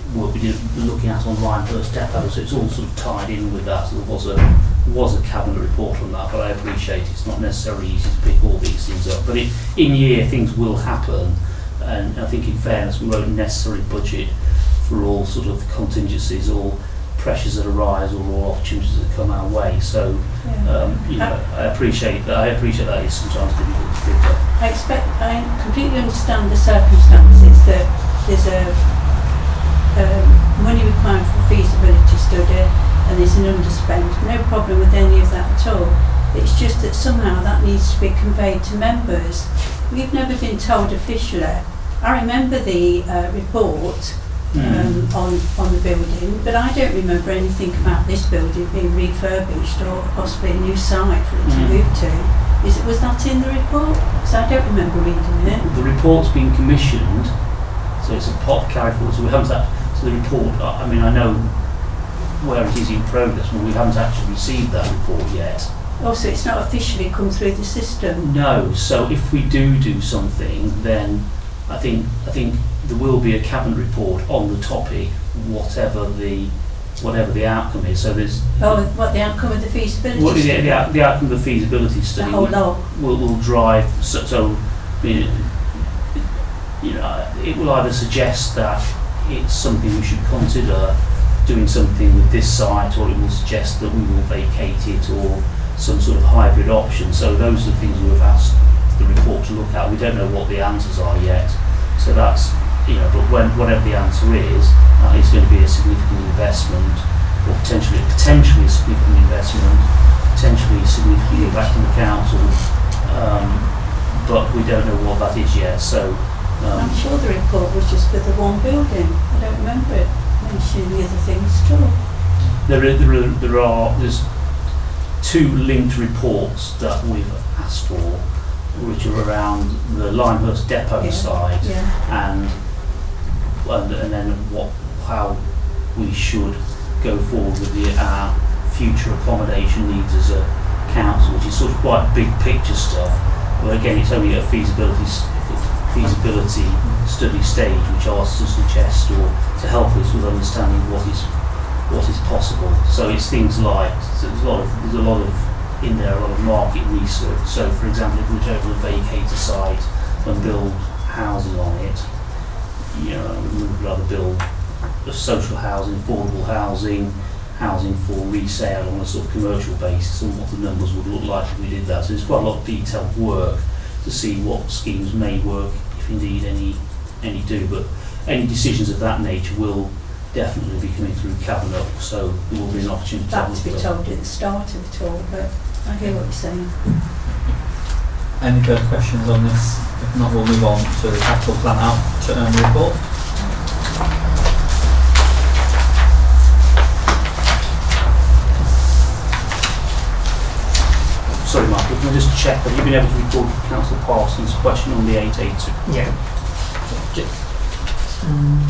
work we did looking at on Linehurst Depot, so it's all sort of tied in with that. So there was a was a cabinet report on that, but I appreciate it's not necessarily easy to pick all these things up. But it, in year things will happen, and I think in fairness we won't necessarily budget for all sort of contingencies or pressures that arise or all opportunities that come our way. So Yeah. um, you know, I appreciate that. I appreciate that it's sometimes difficult to pick up. I expect, I completely understand the circumstances that there's a um, money required for feasibility study and there's an underspend. No problem with any of that at all. It's just that somehow that needs to be conveyed to members. We've never been told officially. I remember the uh, report um, on, on the building, but I don't remember anything about this building being refurbished or possibly a new site for it to Mm. move to. Is it, was that in the report? Because I don't remember reading it. The report's been commissioned, so it's a pot carry forward. So we haven't that. So the report. I I mean, I know where it is in progress, but we haven't actually received that report yet. Also, it's not officially come through the system. No. So if we do do something, then I think I think there will be a cabinet report on the topic, whatever the whatever the outcome is. So there's Oh, what, the outcome of the feasibility what is study? it, the, out- the outcome of the feasibility The study whole will, lot. will, will drive. So, so you know, you know, it will either suggest that it's something we should consider doing something with this site, or it will suggest that we will vacate it, or some sort of hybrid option. So those are the things we have asked the report to look at. We don't know what the answers are yet, so that's, you know, but when whatever the answer is, that is going to be a significant investment, or potentially potentially a significant investment, potentially significantly impacting the council, um, but we don't know what that is yet. So um, I'm sure the report was just for the one building. I don't remember it mentioning the other things at all. there are, there are there are there's two linked reports that we've asked for, which are around the Linehurst Depot Yeah. side, Yeah. and and, and then what how we should go forward with the our future accommodation needs as a council, which is sort of quite big picture stuff. But again, it's only a feasibility s- feasibility study stage, which asks to suggest or to help us with understanding what is what is possible. So it's things like there's a lot of there's a lot of in there a lot of market research. So for example, if we were to vacate a site and build housing on it, you know, we would rather build a social housing, affordable housing, housing for resale on a sort of commercial basis, and what the numbers would look like if we did that. So it's quite a lot of detailed work to see what schemes may work, if indeed any any do. But any decisions of that nature will definitely be coming through cabinet, so there will be an opportunity to That have to be a look at told at the start of it all, but I hear what you're saying. Any further questions on this? If not, we'll move on to the capital plan out to earn report. Sorry, Michael, can I just check, have you been able to record Councillor Parsons' question on the eight eighty-two? Yeah. Ju- um,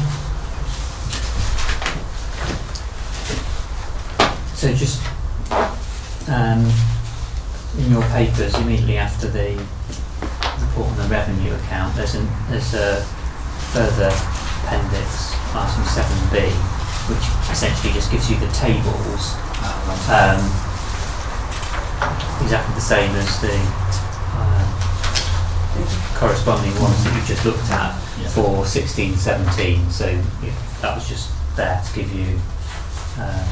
So just um, in your papers immediately after the report on the revenue account, there's an there's a further appendix, item seven B, which essentially just gives you the tables. Um, exactly the same as the um, corresponding ones that you just looked at Yeah. for sixteen seventeen. So yeah, that was just there to give you um,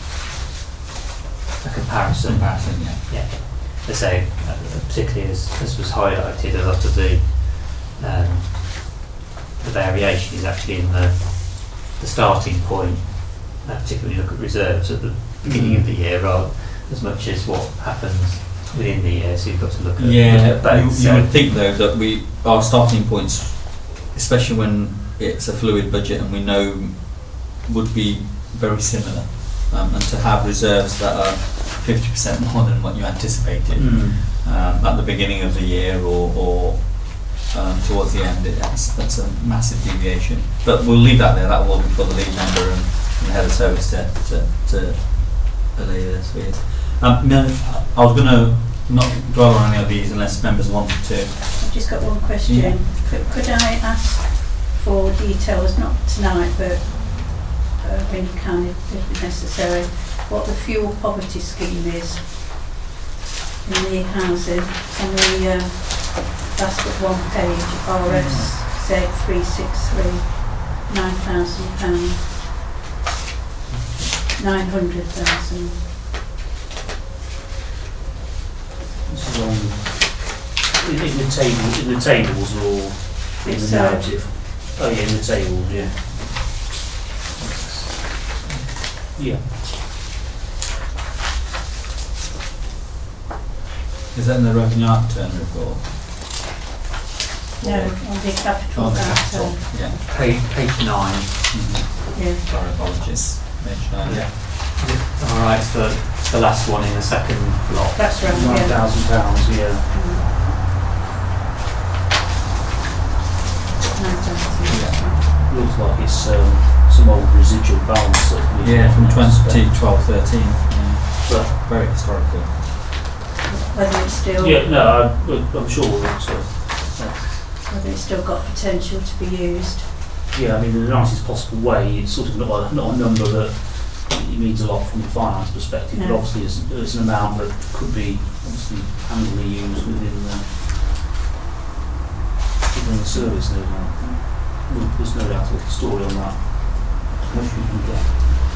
a comparison. Comparison, yeah. Yeah. As I say, uh, particularly as, as was highlighted, a lot of the um, the variation is actually in the the starting point, uh, particularly when you look at reserves at the beginning of the year, rather as much as what happens within the year. So you've got to look at, Yeah, look at both. you, you So- would think though that we our starting points, especially when it's a fluid budget and we know, would be very similar, um, and to have reserves that are fifty percent more than what you anticipated Mm. um, at the beginning of the year or, or um, towards the end, it, that's, that's a massive deviation. But we'll leave that there. That will be for the lead member and, and the head of service to to, to allay this with. Um, no, I was going to not dwell on any of these unless members wanted to. I've just got one question. Yeah. Could, could I ask for details, not tonight, but uh, when you can, if, if necessary, what the fuel poverty scheme is in the housing. On the uh, last but one page, R S Z three six three, nine thousand pounds, nine hundred thousand. This is on in, in the table, in the tables or in It's, the uh, narrative. Oh yeah, in the tables, yeah. Yeah. Is that in the revenue upturn report? No, on the capital. On the that, capital, uh, yeah. Page, page nine. Mm-hmm. yeah. Sorry, apologies. Page nine, yeah. All right, so the last one in the second block. That's right. Nine Yeah. thousand pounds, yeah. Mm. Nine thousand. Yeah. Looks like it's um, some old residual balance that we Yeah, from haven't twenty spent. twelve thirteen. Yeah. But Very historical. Whether it's still, yeah, no, I, I'm sure that. Uh, whether it's still got potential to be used. Yeah, I mean, in the nicest possible way, it's sort of not a, not a number that it means a lot from a finance perspective, but No. obviously it's, it's an amount that could be obviously annually used within the, within the service. No doubt. Well, there's no doubt a story on that. Much we can get.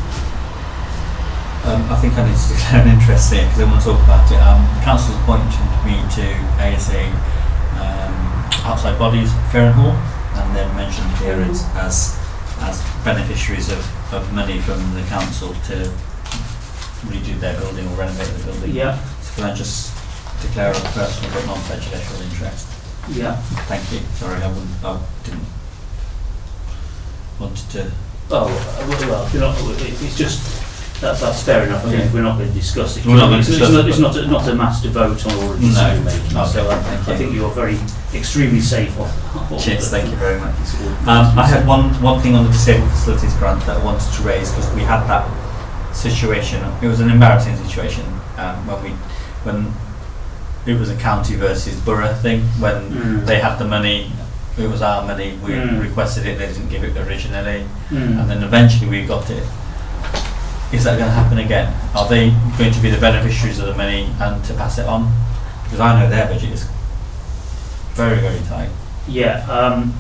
Um, I think I need to declare an interest here because I want to talk about it. Um, the council's appointed me to A S A um, outside bodies, Ferrenhall, and they're mentioned here as, as as beneficiaries of, of money from the council to redo their building or renovate the building. Yeah, So can I just declare a personal but non-prejudicial interest? yeah. Thank you. Sorry, I wouldn't. I didn't wanted to. Oh, well, well, if you're not, it- it's just, that, that's fair enough. I mean, Yeah. we're not going to discuss it. We're not going to It's- discuss it's not, it, it's not, a, not a matter to vote on or a decision making. Okay, So I, thank I you. think you're very, extremely safe on. on Cheers. the- Thank you very much. it's all- Um, I had one one thing on the disabled facilities grant that I wanted to raise because we had that situation. It was an embarrassing situation um, when we when it was a county versus borough thing when Mm. they had the money. It was our money. We Mm. requested it. They didn't give it originally, Mm. and then eventually we got it. Is that going to happen again? Are they going to be the beneficiaries of the money and to pass it on? Because I know their budget is very very tight. Yeah, um,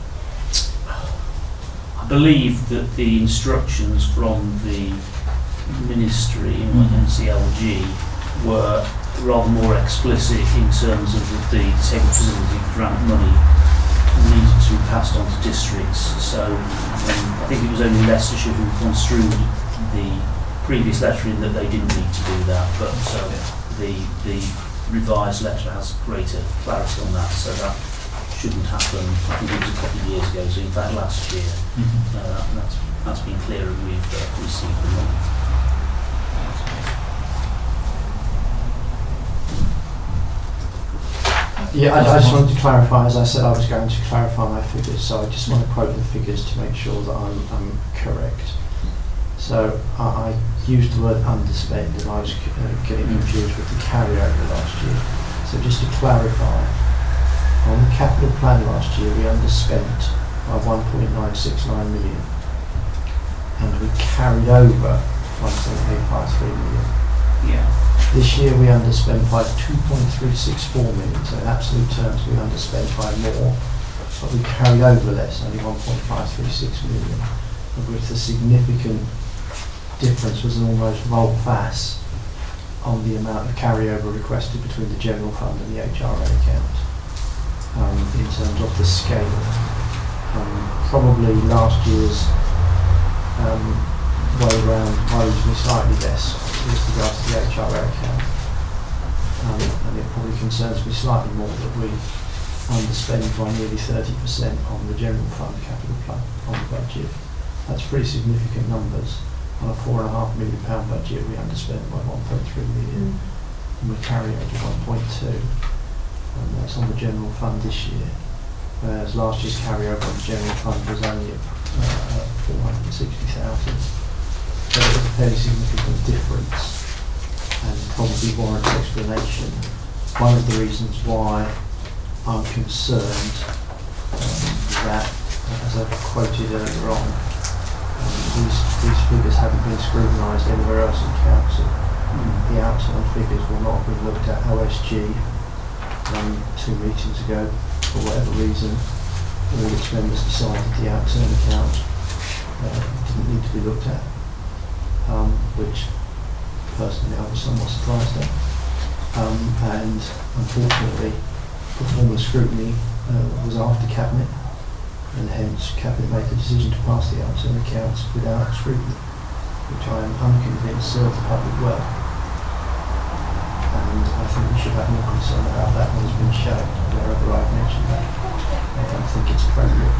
I believe that the instructions from the ministry in Mhm. N C L G were rather more explicit in terms of the, the disabled facility grant money needed to be passed on to districts. So um, I think it was only Leicestershire who construed the previous letter in that they didn't need to do that, but uh, the the revised letter has greater clarity on that, so that shouldn't happen. I think it was a couple of years ago, so in fact last year. Mm-hmm. Uh, that's, that's been clear and we've uh, received the money. Yeah, I, I just wanted to clarify, as I said, I was going to clarify my figures, so I just want to quote the figures to make sure that I'm, I'm correct. So I, I used the word underspend and I was uh, getting confused with the carryover last year. So just to clarify, on the capital plan last year we underspent by one point nine six nine million and we carried over one point eight five three million. Yeah. This year we underspent by two point three six four million, so in absolute terms we underspent by more, but we carried over less, only one point five three six million, of which the significant difference was an almost volte-face on the amount of carryover requested between the general fund and the H R A account, um, in terms of the scale. Um, probably last year's um, way round worries me slightly less with regards to the H R A account, um, and it probably concerns me slightly more that we underspend by nearly thirty percent on the general fund capital plan on the budget. That's pretty significant numbers. On a four and a half million pound budget, we underspent by one point three million, Mm. and we carry over one point two, and that's on the general fund this year. Whereas last year's carryover on the general fund was only uh, four hundred sixty thousand. So it was a fairly significant difference and probably warrants explanation. One of the reasons why I'm concerned um, that, as I've quoted earlier on, these, these figures haven't been scrutinised anywhere else in council. Mm. The outturn figures will not have been looked at O S G um, two meetings ago. For whatever reason, all its members decided the outturn account uh, didn't need to be looked at, um, which personally I was somewhat surprised at. Um, and unfortunately, performance scrutiny uh, was after Cabinet, and hence Cabinet made the decision to pass the outturn accounts without scrutiny, which I am unconvinced served the public well. And I think we should have more concern about that than has been shown wherever I've mentioned that. I don't think it's appropriate.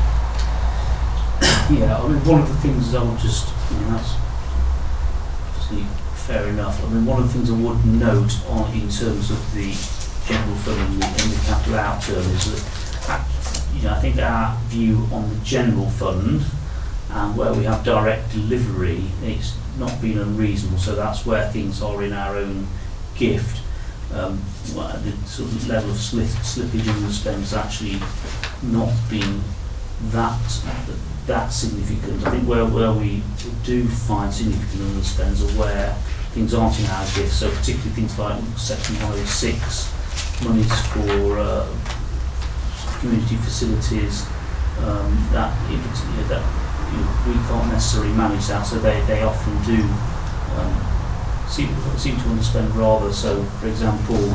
Yeah, I mean, one of the things I would just, I mean, that's obviously fair enough. I mean, one of the things I would note on in terms of the general fund and the, and the capital outturn is that, you know, I think our view on the general fund and where we have direct delivery, it's not been unreasonable. So that's where things are in our own gift. Um, well, the sort of level of slip, slippage in the spend has actually not been that that significant. I think where, where we do find significant underspends are where things aren't in our gift, so particularly things like Section one oh six, monies for uh, community facilities, um, that, in particular, that you know, we can't necessarily manage that, so they, they often do um, seem, seem to underspend rather. So, for example,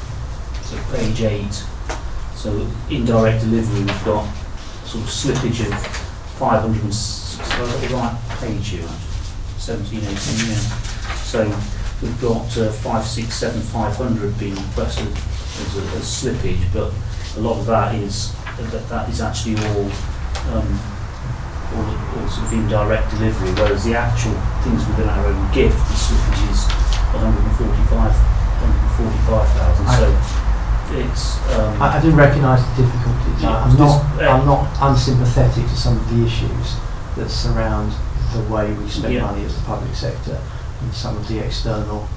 so page eight, so indirect delivery, we've got sort of slippage of five hundred and six, so I've got the right page here, seventeen, eighteen, yeah. So we've got uh, five six seven five hundred being requested as, a, as slippage, but a lot of that is that, that is actually all, um, all all sort of indirect delivery, whereas the actual things within our own gift, the slippage is one hundred forty-five thousand. So it's. Um, I, I do recognise the difficulties. Yeah, I'm not. uh, I'm not unsympathetic to some of the issues that surround the way we spend yeah. money as the public sector and some of the external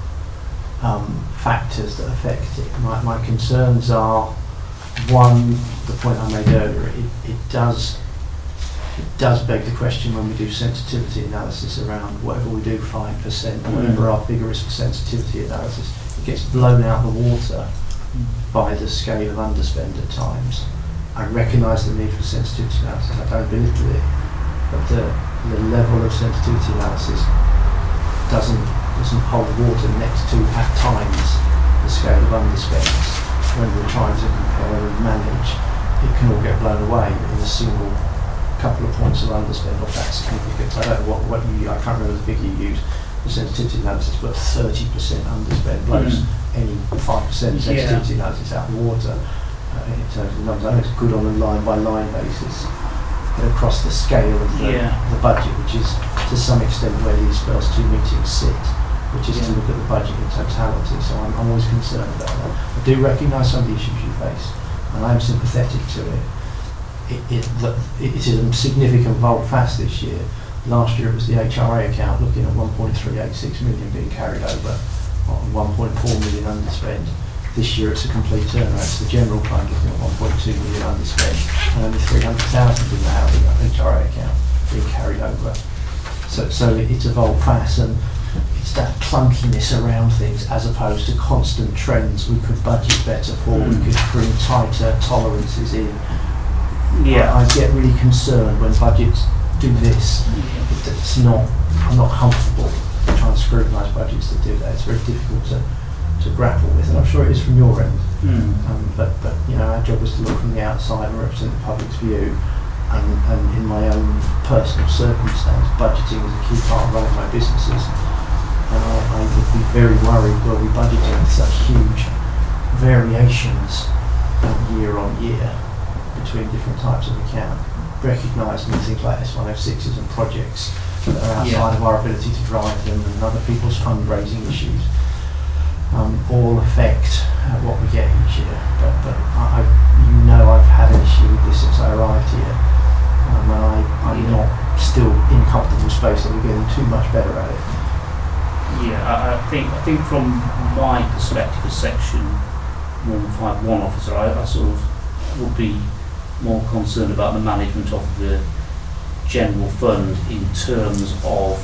um, factors that affect it. My, my concerns are, one, the point I made earlier. It, it does. It does beg the question when we do sensitivity analysis around whatever we do, five percent, or whatever our figure is for sensitivity analysis. It gets blown out the water by the scale of underspend at times. I recognise the need for sensitivity analysis, I don't belittle it, but the, the level of sensitivity analysis doesn't, doesn't hold water next to, at times, the scale of underspends. When we're trying to compare and manage, it can all get blown away in a single couple of points of underspend of that significance. I don't know what, what you, I can't remember the figure you used, the sensitivity analysis, but thirty percent underspend blows mm. any five percent sensitivity yeah. analysis out of the water uh, in terms of the numbers. I know it's good on a line by line basis, but across the scale of the, yeah. the budget, which is to some extent where these first two meetings sit, which is yeah. to look at the budget in totality. So I'm, I'm always concerned about that. I do recognise some of the issues you face, and I am sympathetic to it. It, it, it is a significant volte-face this year. Last year it was the H R A account looking at one point three eight six million being carried over on one point four million underspend. This year it's a complete turnaround. It's the general fund looking at one point two million underspend and only three hundred thousand in the housing H R A account being carried over. So, so it's a volte-face, and it's that clunkiness around things as opposed to constant trends we could budget better for, mm. we could bring tighter tolerances in. Yeah. I, I get really concerned when budgets do this. It's not, I'm not comfortable trying to scrutinise budgets that do that. It's very difficult to, to grapple with, and I'm sure it is from your end. Mm. Um, but, but you know, our job is to look from the outside and represent the public's view. And, and in my own personal circumstance, budgeting is a key part of running my businesses. And I, I would be very worried were we budgeting with such huge variations um, year on year between different types of account, recognising things like S one oh sixes and projects that are outside yeah. of our ability to drive them, and other people's fundraising issues um, all affect uh, what we get each year. But, but I, you know, I've had an issue with this since I arrived here, um, and I, I'm yeah. not still in comfortable space that we're getting too much better at it. Yeah, I, I think I think from my perspective as Section one five one officer, I, I sort of would be more concerned about the management of the general fund in terms of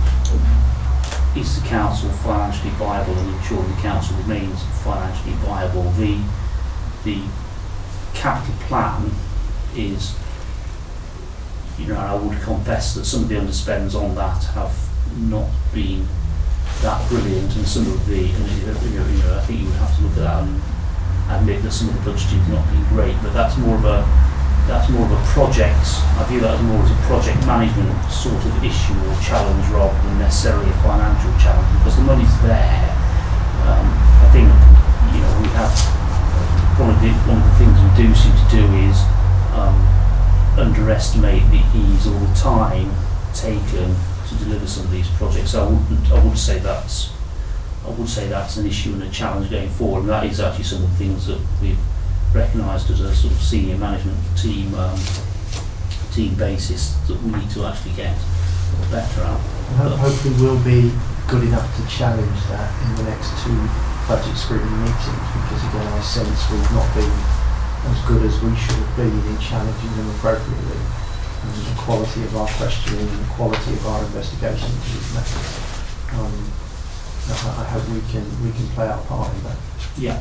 is the council financially viable and ensuring the council remains financially viable. The the capital plan is, you know, I would confess that some of the underspends on that have not been that brilliant, and some of the, and, you know, you know, I think you would have to look at that and admit that some of the budgeting has not been great, but that's more of a that's more of a project, I view that as more as a project management sort of issue or challenge rather than necessarily a financial challenge, because the money's there. Um, I think, you know, we have, one of the one of the things we do seem to do is um, underestimate the ease or the time taken to deliver some of these projects. So I wouldn't, I would say that's, I would say that's an issue and a challenge going forward, and that is actually some of the things that we've recognised as a sort of senior management team um, team basis that we need to actually get better at. Ho- hopefully we'll be good enough to challenge that in the next two budget scrutiny meetings, because again I sense we've not been as good as we should have been in challenging them appropriately, and the quality of our questioning and the quality of our investigation into these matters. Um, I, I hope we can we can play our part in that. Yeah.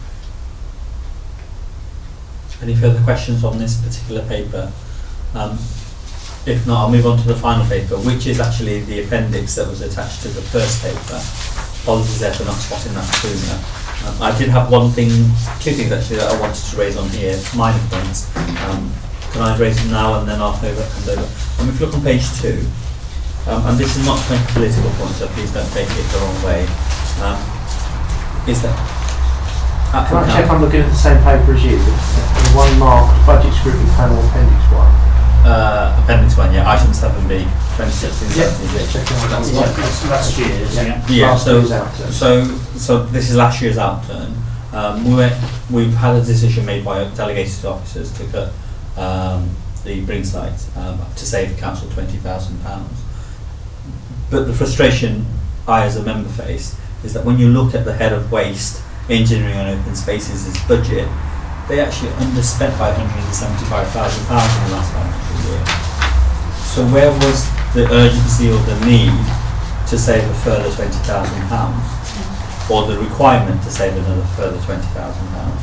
Any further questions on this particular paper? Um, if not, I'll move on to the final paper, which is actually the appendix that was attached to the first paper. Apologies there for not spotting that sooner. Um, I did have one thing, two things actually that I wanted to raise on here, minor points. Um, can I raise them now and then I'll hand over? Hand over. Um, if you look on page two, um, and this is not to make a political point, so please don't take it the wrong way. Um, is that? Uh, Can I check I'm looking at the same paper as you? The one marked budget scrutiny panel appendix one. Uh, appendix one, yeah, item seven B, twenty sixteen seventeen. Yeah, check it out. That's Yeah. what- That's last year's, yeah. Yeah, Last so, year's outturn. so so this is last year's outturn. Um, we went, we've had a decision made by delegated officers to cut um, the Bring site um, to save the council twenty thousand pounds. But the frustration I as a member face is that when you look at the head of waste, engineering and open spaces' budget, they actually underspent by one hundred seventy-five thousand pounds in the last financial year. So where was the urgency or the need to save a further twenty thousand pounds, or the requirement to save another further twenty thousand pounds?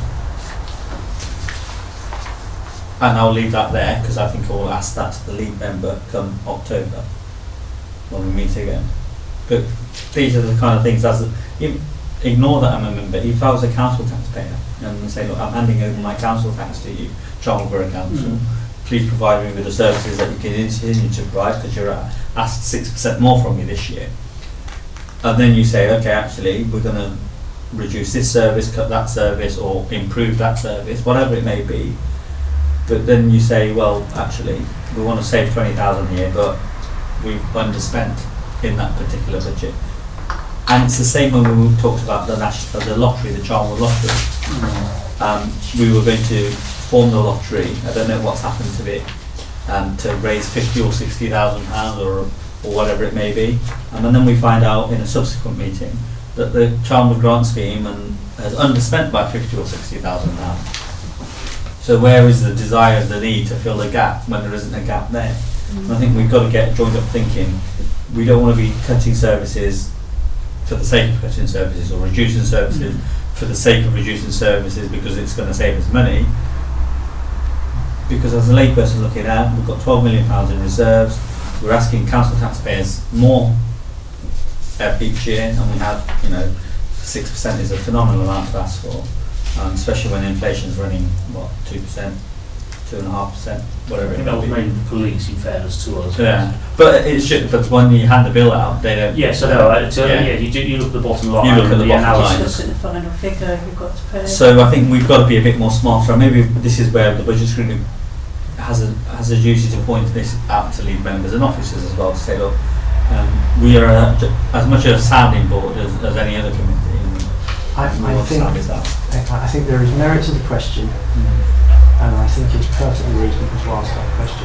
And I'll leave that there because I think I will ask that to the lead member come October when we meet again. But these are the kind of things, as a, if, ignore that I'm a member. If I was a council taxpayer and say, look, I'm handing over my council tax to you, Charlton Borough Council, mm. please provide me with the services that you can continue to provide because you're asked six percent more from me this year. And then you say, okay, actually, we're going to reduce this service, cut that service, or improve that service, whatever it may be. But then you say, well, actually, we want to save twenty thousand a year, but we've underspent in that particular budget. And it's the same when we talked about the national, the lottery, the Charlton lottery. Mm. Um, we were going to form the lottery. I don't know what's happened to it, um, to raise fifty or sixty thousand pounds, or or whatever it may be. Um, and then we find out in a subsequent meeting that the Charlton grant scheme and has underspent by fifty or sixty thousand pounds. So where is the desire, the need to fill the gap when there isn't a gap there? Mm. And I think we've got to get joined up thinking. We don't want to be cutting services for the sake of cutting services, or reducing services mm-hmm. for the sake of reducing services because it's going to save us money. Because as a layperson looking at, we've got twelve million pounds in reserves, we're asking council taxpayers more uh, each year, and we have, you know, six percent is a phenomenal amount to ask for, um, especially when inflation is running, what, two percent, two point five percent, whatever I think it that was may be. mainly the police, in fairness to us. Yeah, but it should. But when you hand the bill out, they don't. Yes, I know. Uh, so, yeah. yeah, you, do, you look at the bottom line. You look at the the bottom line. Just look at the final figure you've got to pay. So I think we've got to be a bit more smarter. And maybe this is where the budget scrutiny has a has a duty to point this out to lead members and officers as well, to say, look, um, we are a, as much a sounding board as, as any other committee. And I, I think I, I think there is merit to the question. Mm-hmm. And I think it's perfectly reasonable to ask that question.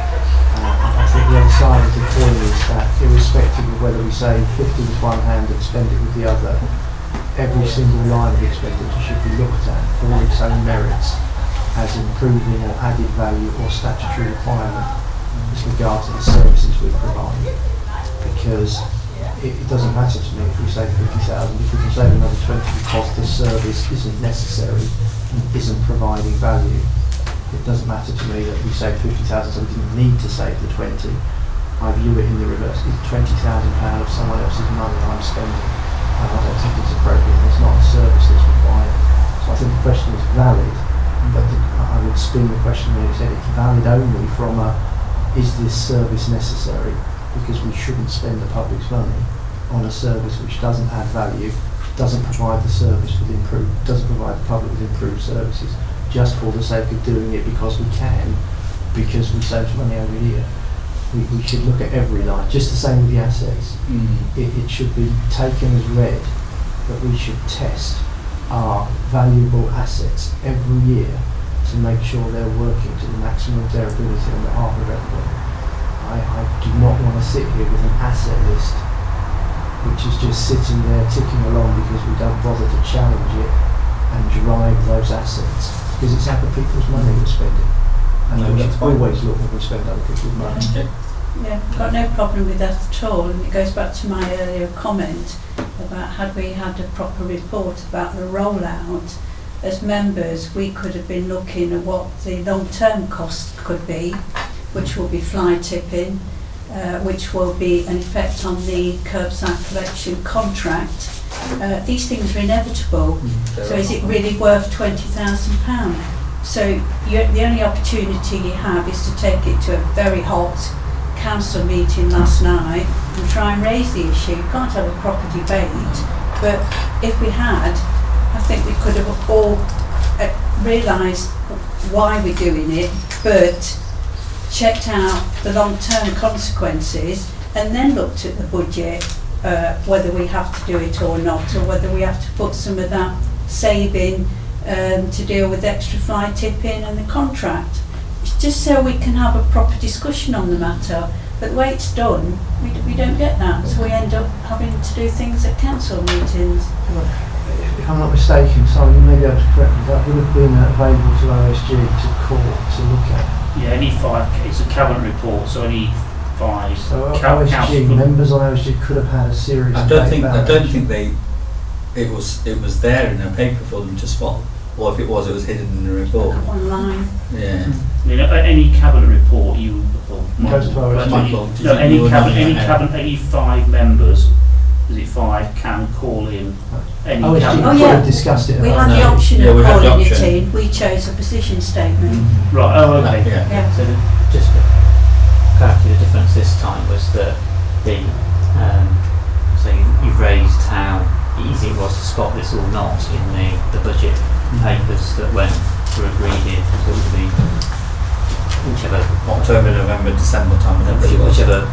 Uh, I think the other side of the coin is that, irrespective of whether we say fifty with one hand and spend it with the other, every single line of expenditure should be looked at for its own merits as improving or added value or statutory requirement with regard to the services we provide, because it, it doesn't matter to me if we save fifty thousand, if we can save another twenty because the service isn't necessary and isn't providing value. It doesn't matter to me that we saved fifty thousand, so we didn't need to save the twenty. I view it in the reverse. It's twenty thousand pounds of someone else's money I'm spending, and I don't think it's appropriate. It's not a service that's required. So I think the question is valid, but the, I would spin the question when you said it's valid only from a, is this service necessary? Because we shouldn't spend the public's money on a service which doesn't add value, doesn't provide the service with improved, doesn't provide the public with improved services, just for the sake of doing it because we can, because we save money over here. We, we should look at every line, just the same with the assets. Mm. It, it should be taken as read that we should test our valuable assets every year to make sure they're working to the maximum of their ability on behalf of everybody. I, I do not want to sit here with an asset list which is just sitting there ticking along because we don't bother to challenge it and drive those assets, because it's other people's money we're spending. And No, we that's should fine. always look when we spend other people's money. Okay. Yeah, I've got no problem with that at all, and it goes back to my earlier comment about had we had a proper report about the rollout, as members we could have been looking at what the long-term cost could be, which will be fly tipping, uh, which will be an effect on the curbside collection contract. Uh, these things are inevitable, Mm. so is it really worth twenty thousand pounds? So you, the only opportunity you have is to take it to a very hot council meeting last night and try and raise the issue. You can't have a proper debate, but if we had, I think we could have all uh, realised why we're doing it, but checked out the long-term consequences and then looked at the budget, uh, whether we have to do it or not, or whether we have to put some of that saving um, to deal with extra fly tipping and the contract. It's just so we can have a proper discussion on the matter, but the way it's done, we, d- we don't get that, so we end up having to do things at council meetings. If I'm not mistaken, sorry, you may be able to correct me, that would have been available to O S G to call to look at. Yeah, any five, it's a cabinet report, so any five. So Ca- O S G, council could- members on O S G could have had a serious I don't debate think I about don't it. think they it was it was there in a paper for them to spot, or if it was, it was hidden in the report. Online. Yeah. You know, any cabinet report, you or Goes to O S G. Michael, did no, you- any you were cabinet, nodding any your head. cabinet, any five members, is it five, can call in any O S G cabinet. Oh, could yeah. have discussed it. We at had O S G. the No. option Yeah, of we had the calling it option. in, we chose a position statement. Mhm. Right, oh, okay. Yeah. Yeah. So the, just for clarity, the difference this time was that the um, so you, you've raised how easy it was to spot this or not in the, the budget papers that went were agreed in, so it would be whichever October, November, December time. I think it was. whichever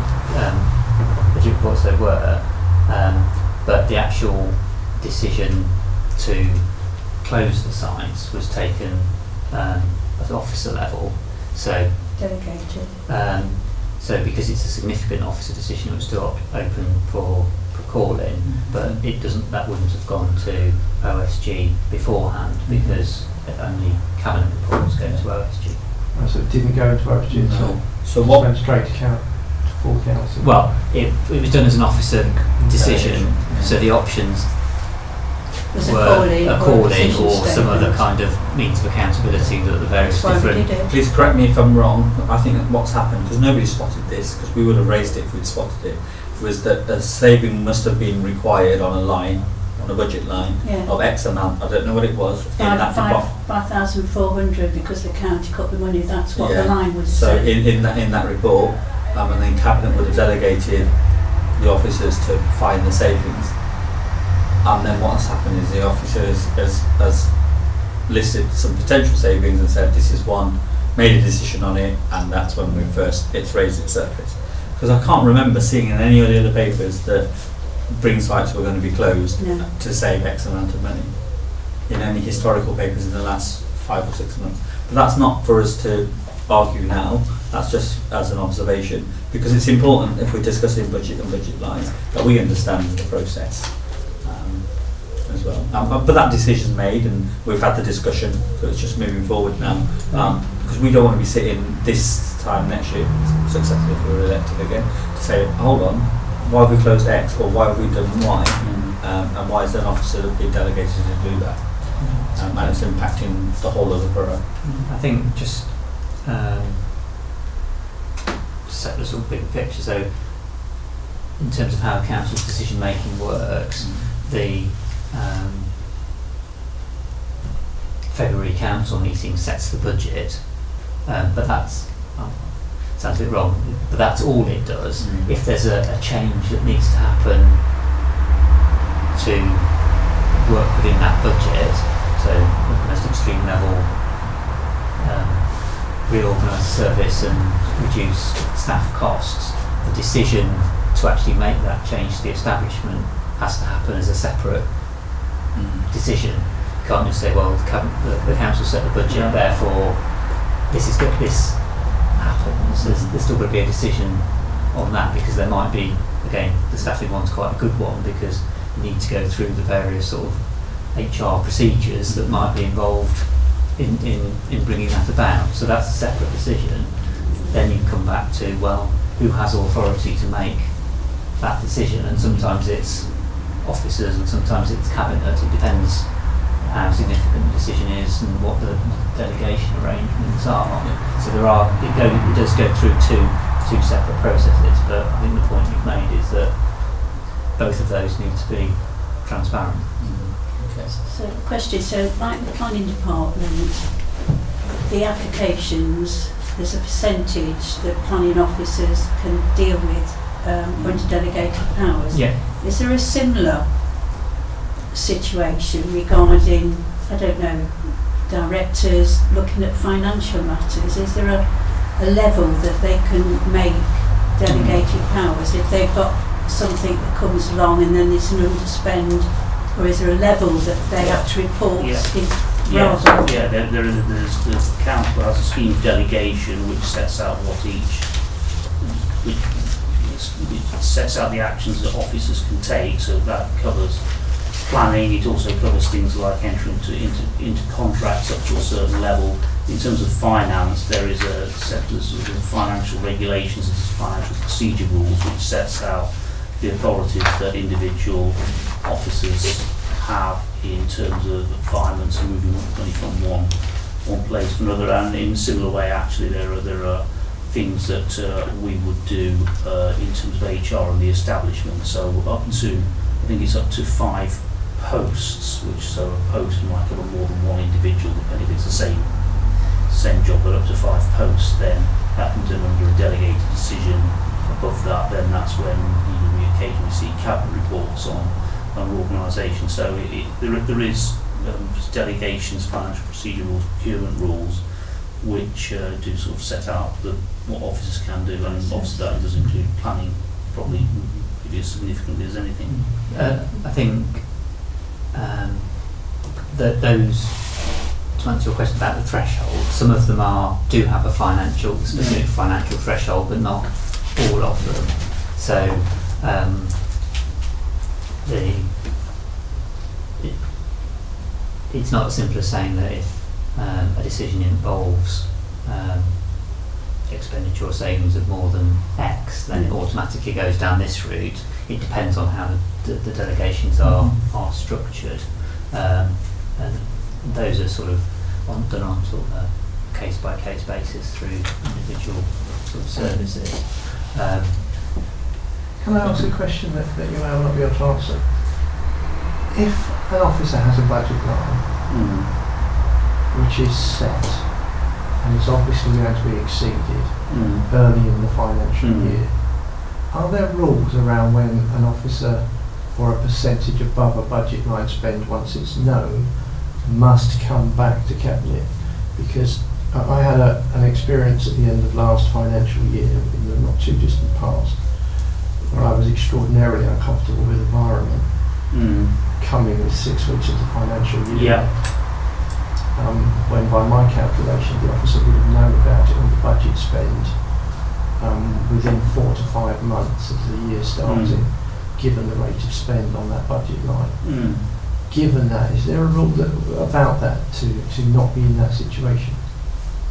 um, budget reports they were, um, but the actual decision to close the sites was taken um, at officer level. So Delegated. Um, so because it's a significant officer decision, it was still op- open for, for calling, but it doesn't. That wouldn't have gone to O S G beforehand because only cabinet reports go to O S G. Oh, so it didn't go into O S G at all. No. So Just what? went straight to count, to full council. Well, it, it was done as an officer decision, Yeah. so the options Was a were calling a or a calling position or some other statement. kind of means of accountability that the various That's why we different. did it. Please correct me if I'm wrong. I think that what's happened, because nobody spotted this, because we would have raised it if we'd spotted it, was that a saving must have been required on a line, on a budget line, Yeah. of X amount. I don't know what it was. In Five, that five, report. five thousand four hundred because the county cut the money, that's what Yeah. the line would So say. in, in that in that report, um, and then cabinet would have delegated the officers to find the savings. And then what's happened is the officers has, has listed some potential savings and said this is one, made a decision on it, and that's when we first it's raised its surface. Because I can't remember seeing in any of the other papers that Bring sites were going to be closed No. to save X amount of money in any historical papers in the last five or six months. But that's not for us to argue now, that's just as an observation, because it's important if we're discussing budget and budget lines that we understand the process um, as well. Um, but that decision's made and we've had the discussion, so it's just moving forward now. Um, because we don't want to be sitting this time next year, successfully if we're elected again, to say, hold on, why have we closed X or why have we done Y, Mm. um, and why is there an officer being delegated to do that? Um, and it's impacting the whole of the borough. I think just um, set the sort of big picture. So, in terms of how council's decision making works, the um, February council meeting sets the budget, um, but that's oh, sounds a bit wrong, but that's all it does. Mm. If there's a, a change that needs to happen to work within that budget, so at the most extreme level, um, reorganise the service and reduce staff costs, the decision to actually make that change to the establishment has to happen as a separate Mm. decision. You can't just say, well, the, cou- the, the council set the budget, Yeah. therefore this is good, this happens. There's, there's still got to be a decision on that, because there might be, again, the staffing one's quite a good one, because you need to go through the various sort of H R procedures that might be involved in, in, in bringing that about. So that's a separate decision. Then you come back to, well, who has authority to make that decision? And sometimes it's officers and sometimes it's cabinet. It depends how significant the decision is and what the delegation arrangements are. So there are, it, go, it does go through two two separate processes, but I think the point you've made is that both of those need to be transparent. Mm. Okay. So the question, so like the planning department, the applications, there's a percentage that planning officers can deal with um, under delegated powers. Yeah. Is there a similar situation regarding, I don't know, directors looking at financial matters? Is there a, a level that they can make delegated powers if they've got something that comes along and then there's an underspend, or is there a level that they have to report Yeah. in Yeah, rather? yeah. There, there is, there's, the council has a scheme of delegation which sets out what each, which, which sets out the actions that officers can take. So that covers planning. It also covers things like entering into, into, into contracts up to a certain level. In terms of finance, there is a set of sort of financial regulations, such as financial procedure rules, which sets out the authorities that individual officers have in terms of finance and moving money from one one place to another. And in a similar way, actually, there are there are things that uh, we would do uh, in terms of H R and the establishment. So up to, I think it's up to five posts, which so a post might cover more than one individual, depending if it's the same same job, but up to five posts, then that can be done under a delegated decision. Above that, then that's when you know, we occasionally see cabinet reports on on organisation. So it, it, there, there is um, delegations, financial procedure rules, procurement rules, which uh, do sort of set out the, what officers can do, and obviously that does include planning, probably maybe as significantly as anything. Uh, I think um, that those, to answer your question about the threshold, some of them are do have a financial, specific financial threshold, but not all of them. So um, the it, it's not as simple as saying that if um, a decision involves um, expenditure or savings of more than X, then it automatically goes down this route. It depends on how the, the delegations are are structured, um, and those are sort of on, done on sort of a case by case basis through individual sort of services. Um, Can I ask a question that, that you may not be able to answer? If an officer has a budget line Mm. which is set and is obviously going to be exceeded Mm. early in the financial Mm. year, are there rules around when an officer or a percentage above a budget line spend, once it's known, must come back to cabinet? Because I I had a, an experience at the end of last financial year, in the not too distant past, where I was extraordinarily uncomfortable with the environment Mm. coming with six weeks of the financial year. Yeah. Um, when by my calculation the officer would have known about it on the budget spend um, within four to five months of the year starting, Mm. given the rate of spend on that budget line. Mm. Given that, is there a rule that, about that to, to not be in that situation?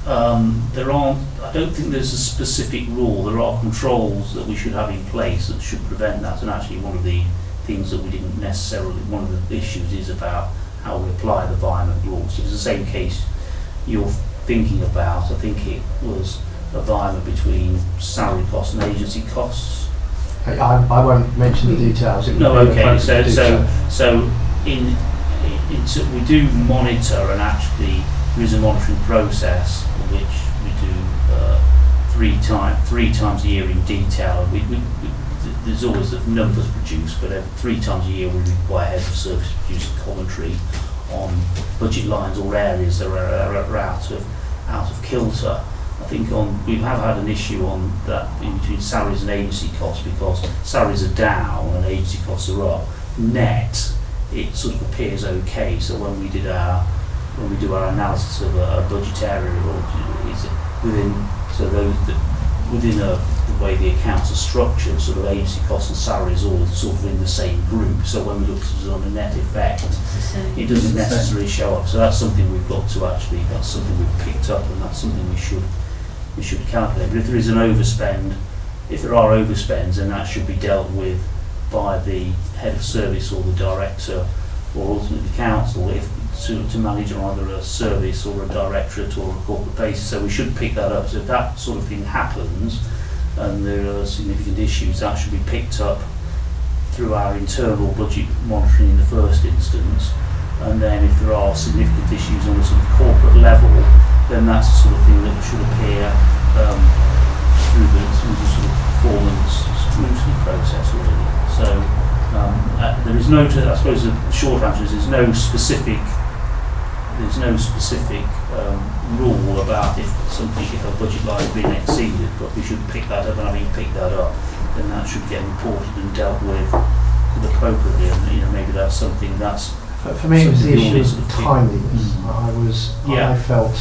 Um, there aren't, I don't think there's a specific rule. There are controls that we should have in place that should prevent that, and actually one of the things that we didn't necessarily, one of the issues is about how we apply the environment rules. If it's the same case you're thinking about, I think it was a environment between salary costs and agency costs. I, I won't mention the details. It would No, be okay, appropriate so, to do so, so in, in, so we do monitor, and actually there is a monitoring process which we do uh, three, time, three times a year in detail. We, we, we, there's always the numbers produced, but every, three times a year we require heads of service to produce a commentary on budget lines or areas that are, are, are out of out of kilter. I think on we have had an issue on that in between salaries and agency costs, because salaries are down and agency costs are up. Net, it sort of appears okay. So when we did our when we do our analysis of a, a budget area, or is it within so those that within a, the way the accounts are structured, sort of agency costs and salaries all sort of in the same group. So when we look at it on a net effect, it doesn't necessarily show up. So that's something we've got to actually, that's something we've picked up, and that's something we should we should calculate. But if there is an overspend, if there are overspends, then that should be dealt with by the head of service or the director, or ultimately the council, if to, to manage on either a service or a directorate or a corporate basis. So we should pick that up. So if that sort of thing happens and there are significant issues, that should be picked up through our internal budget monitoring in the first instance. And then if there are significant issues on the sort of corporate level, then that's the sort of thing that should appear um, through, the, through the sort of performance scrutiny process, really. So um, uh, there is no, to, I suppose the short answer is there's no specific there's no specific um, rule about if something, if a budget line has been exceeded, but we should pick that up, and having picked that up, then that should get reported and dealt with appropriately, and you know, maybe that's something that's... For, for me, it was the issue sort of of timeliness. Mm. I was, Yeah. I felt,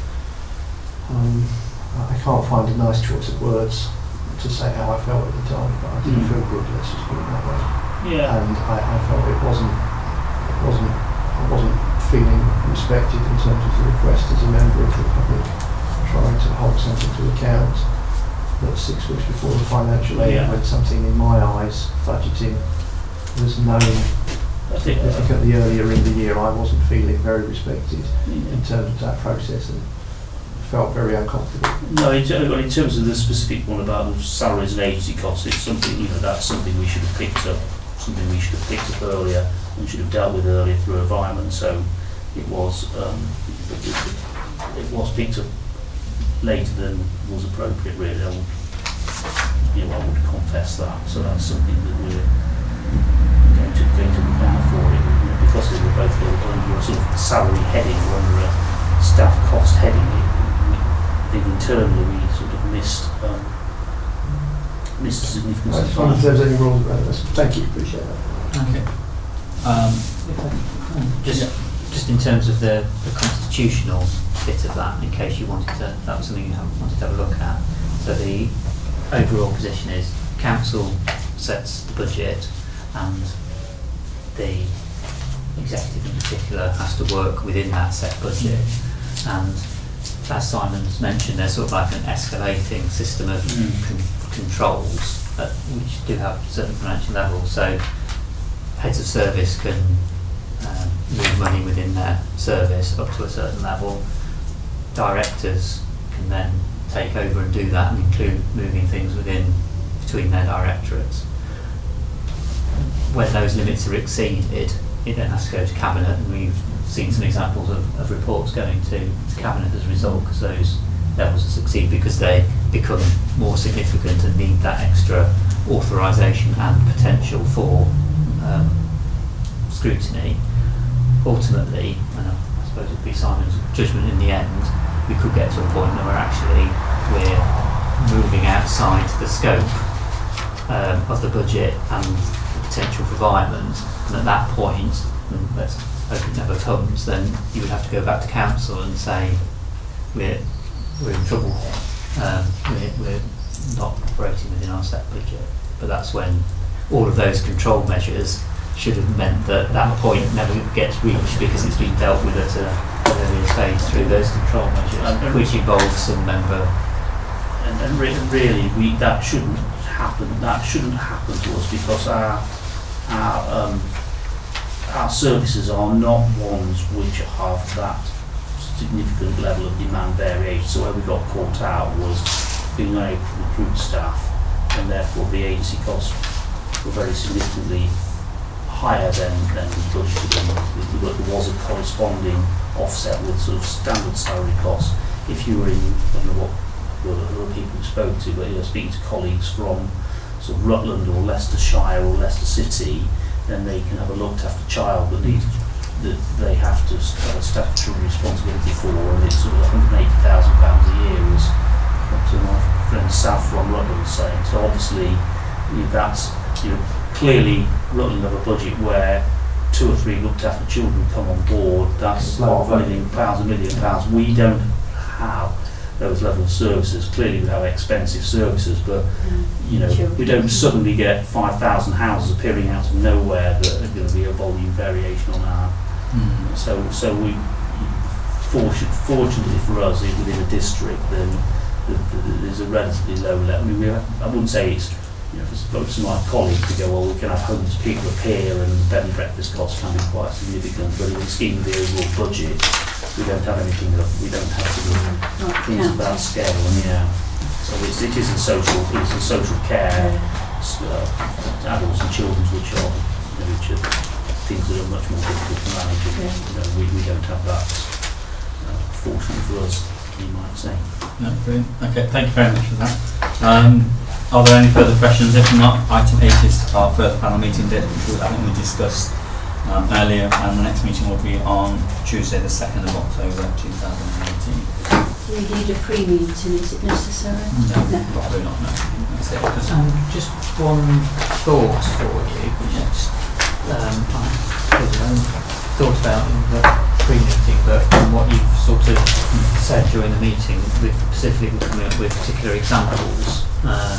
um, I can't find a nice choice of words to say how I felt at the time, but I didn't Mm. feel good, let's just put it that way. Yeah. And I, I felt it wasn't, it wasn't, I wasn't feeling respected in terms of the request as a member of the public, trying to hold something to account that six weeks before the financial year, Yeah. when something in my eyes, budgeting, was known I think, uh, significantly earlier in the year. I wasn't feeling very respected yeah. in terms of that process, and felt very uncomfortable. No, in, ter- in terms of the specific one about the salaries and agency costs, it's something, you know, that's something we should have picked up, something we should have picked up earlier and should have dealt with earlier through environment. So it was, um, it, it, it was picked up later than was appropriate, really. I would, you know, I would confess that. So that's something that we're going to, going to look out for. It, you know, because we were both under a sort of salary heading or under a staff cost heading. It, I think internally we sort of missed um, missed a significant I just wonder if there's any rules about this. Thank you, appreciate that. Okay. Um, Just, just in terms of the, the constitutional bit of that, in case you wanted to, that was something you have, wanted to have a look at. So the overall position is council sets the budget, and the executive in particular has to work within that set budget. And as Simon's mentioned, there's sort of like an escalating system of Mm. con- controls uh, which do have certain financial levels. So heads of service can um, move money within their service up to a certain level. Directors can then take over and do that, and include moving things within between their directorates. When those limits are exceeded, it then has to go to cabinet, and we've seen some examples of, of reports going to, to cabinet as a result, because those levels succeed because they become more significant and need that extra authorisation and potential for um, scrutiny. Ultimately, and I suppose it would be Simon's judgment in the end, we could get to a point where we're actually we're moving outside the scope um, of the budget and the potential for environment, and at that point, and let's hope it never comes, then you would have to go back to council and say we're we're in trouble here. Um, we're, we're not operating within our set budget. But that's when all of those control measures should have meant that that point never gets reached, because it's been dealt with at a, at earlier stage through those control measures, And- which involves some member. And, and re- really, we that shouldn't happen. That shouldn't happen to us because our our um, our services are not ones which have that significant level of demand variation. So where we got caught out was being unable to recruit staff, and therefore the agency costs were very significantly higher than than we budgeted. And there was a corresponding offset with sort of standard salary costs. If you were in, I don't know what the other people we spoke to, but you know, speaking to colleagues from sort of Rutland or Leicestershire or Leicester City, then they can have a looked after child that needs that they have to have a statutory responsibility for, and it's sort of one hundred eighty thousand pounds a year, is what my friend Sav from Rutland was saying. So obviously, you know, that's, you know, clearly Rutland have a budget where two or three looked after children come on board. That's half a million pounds, a million pounds. We don't have those level of services. Clearly we have expensive services, but you know, we don't suddenly get five thousand houses appearing out of nowhere that are going to be a volume variation on our. Mm. So, so we, fortunately, fortunately for us, within a district, then the, the, there's a relatively low level. I mean, we have, I wouldn't say it's, you know, for some of my colleagues to go, well, we can have homeless people appear and bed and breakfast costs can be quite significant, but in the scheme of the overall budget, we don't have anything that we don't have to do Not things of that scale. And yeah, so it's, it is a social, it's a social care, uh, adults and children, which are, you know, which are things that are much more difficult to manage. And, Yeah. you know, we, we don't have that. Uh, fortunately for us, you might say. No, brilliant. Okay, thank you very much for that. Um, are there any further questions? If not, item eight is our first panel meeting date, which I think we discussed um, earlier, and the next meeting will be on Tuesday, the second of October, two thousand eighteen. Do we need a pre-meeting? Is it necessary? No, probably not. No, that's it. Just- Um, just one thought for you, which I just um, I thought about in the pre-meeting, but from what you've sort of said during the meeting, with specifically coming up with particular examples, um,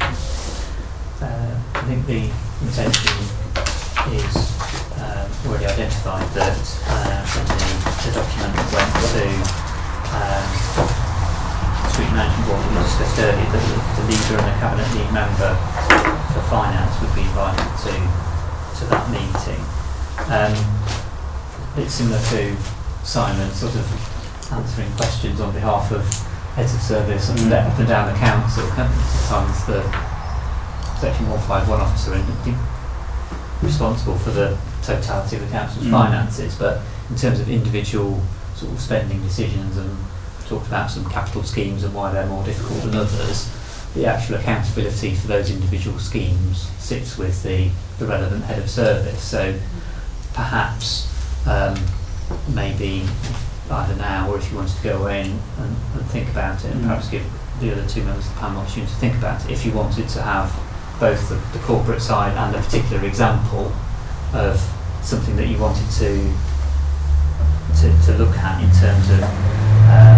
uh, I think the intention is um, already identified that uh, from the, the document that went to um, Street Management Board that we discussed earlier, that the, the leader and the cabinet lead member for finance would be invited to to that meeting. Um, it's similar to Simon sort of answering questions on behalf of heads of service and mm. up and down the council. Simon's the section one five one officer and responsible for the totality of the council's mm. finances, but in terms of individual sort of spending decisions, and talked about some capital schemes and why they're more difficult than others, the actual accountability for those individual schemes sits with the, the relevant head of service. So perhaps um, maybe either now, or if you wanted to go away and, and, and think about it, and mm. perhaps give the other two members of the panel opportunity to think about it, if you wanted to have both the, the corporate side and a particular example of something that you wanted to to, to look at in terms of um,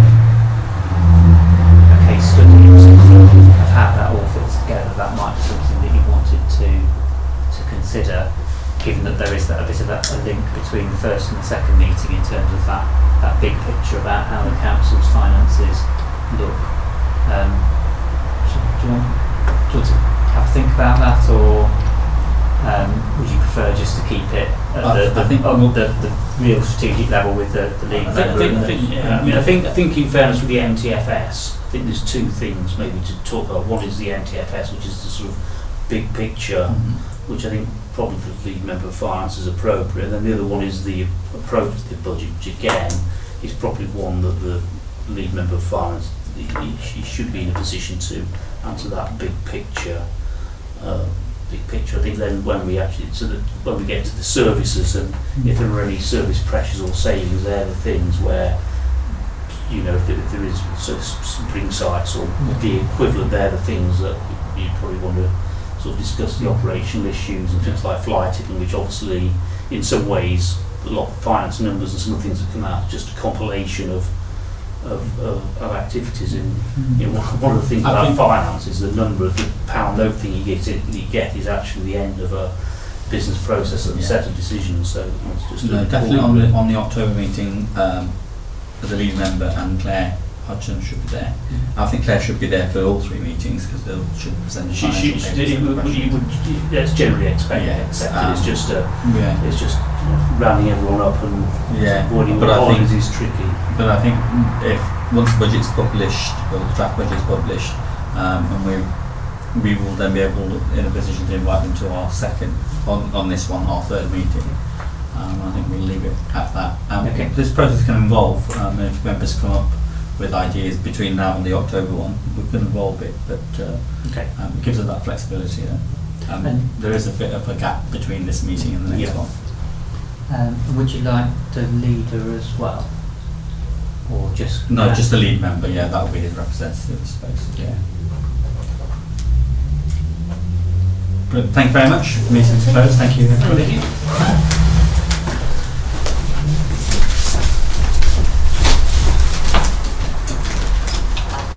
a case study or something of how that all fits together. That might be something that you wanted to to consider, given that there is that a bit of a, a link between the first and the second meeting in terms of that, that big picture about how the council's finances look. Um, do, you want, do you want to have a think about that, or um, would you prefer just to keep it at I, the, the, I think oh, the, the real strategic level with the, the lead I think, I member? think, and I think, the, yeah, I mean, I think, I think in fairness with the N T F S, I think there's two things maybe to talk about. One is the N T F S, which is the sort of big picture, mm-hmm. which I think probably the lead member of finance is appropriate, and then the other one is the approach to the budget, which again is probably one that the lead member of finance, he, he should be in a position to answer that big picture. Uh, big picture. I think then when we actually, so that when we get to the services, and mm-hmm. if there are any service pressures or savings, they're the things where, you know, if there, if there is sort of spring sites or mm-hmm. the equivalent, they're the things that you probably want to sort of discuss the operational issues and things like fly tipping, which obviously in some ways a lot of finance numbers and some of the things that come out are just a compilation of of, of, of activities. In you know, one of the things about finance is the number of the pound note thing you get, you get is actually the end of a business process and a yeah. set of decisions. So it's just no, definitely on the on the October meeting. Um, as a lead member, and Claire Hodgson should be there. I think Claire should be there for all three meetings because they should present the She, she, financial she, papers it and would, questions. you would, that's generally expected. Yeah, accepted. um, it's just a, Yeah, it's just rounding everyone up and yeah. avoiding But the I think, holidays is tricky. but I think if once the budget's published, or the draft budget's published, um, and we we will then be able, in a position to invite them to our second, on, on this one, our third meeting. Um, I think we'll leave it at that. Um, Okay. This process can involve, um, if members come up with ideas between now and the October one, we can involve it, but uh, Okay. um, it gives us that flexibility then. Um, And- there is a bit of a gap between this meeting and the next Yeah. one. Um, would you like the leader as well? Or just... No, just the lead member, yeah, that will be his representative, I suppose, yeah. Brilliant. Thank you very much. Meeting's closed. Thank you, everybody. Thank you.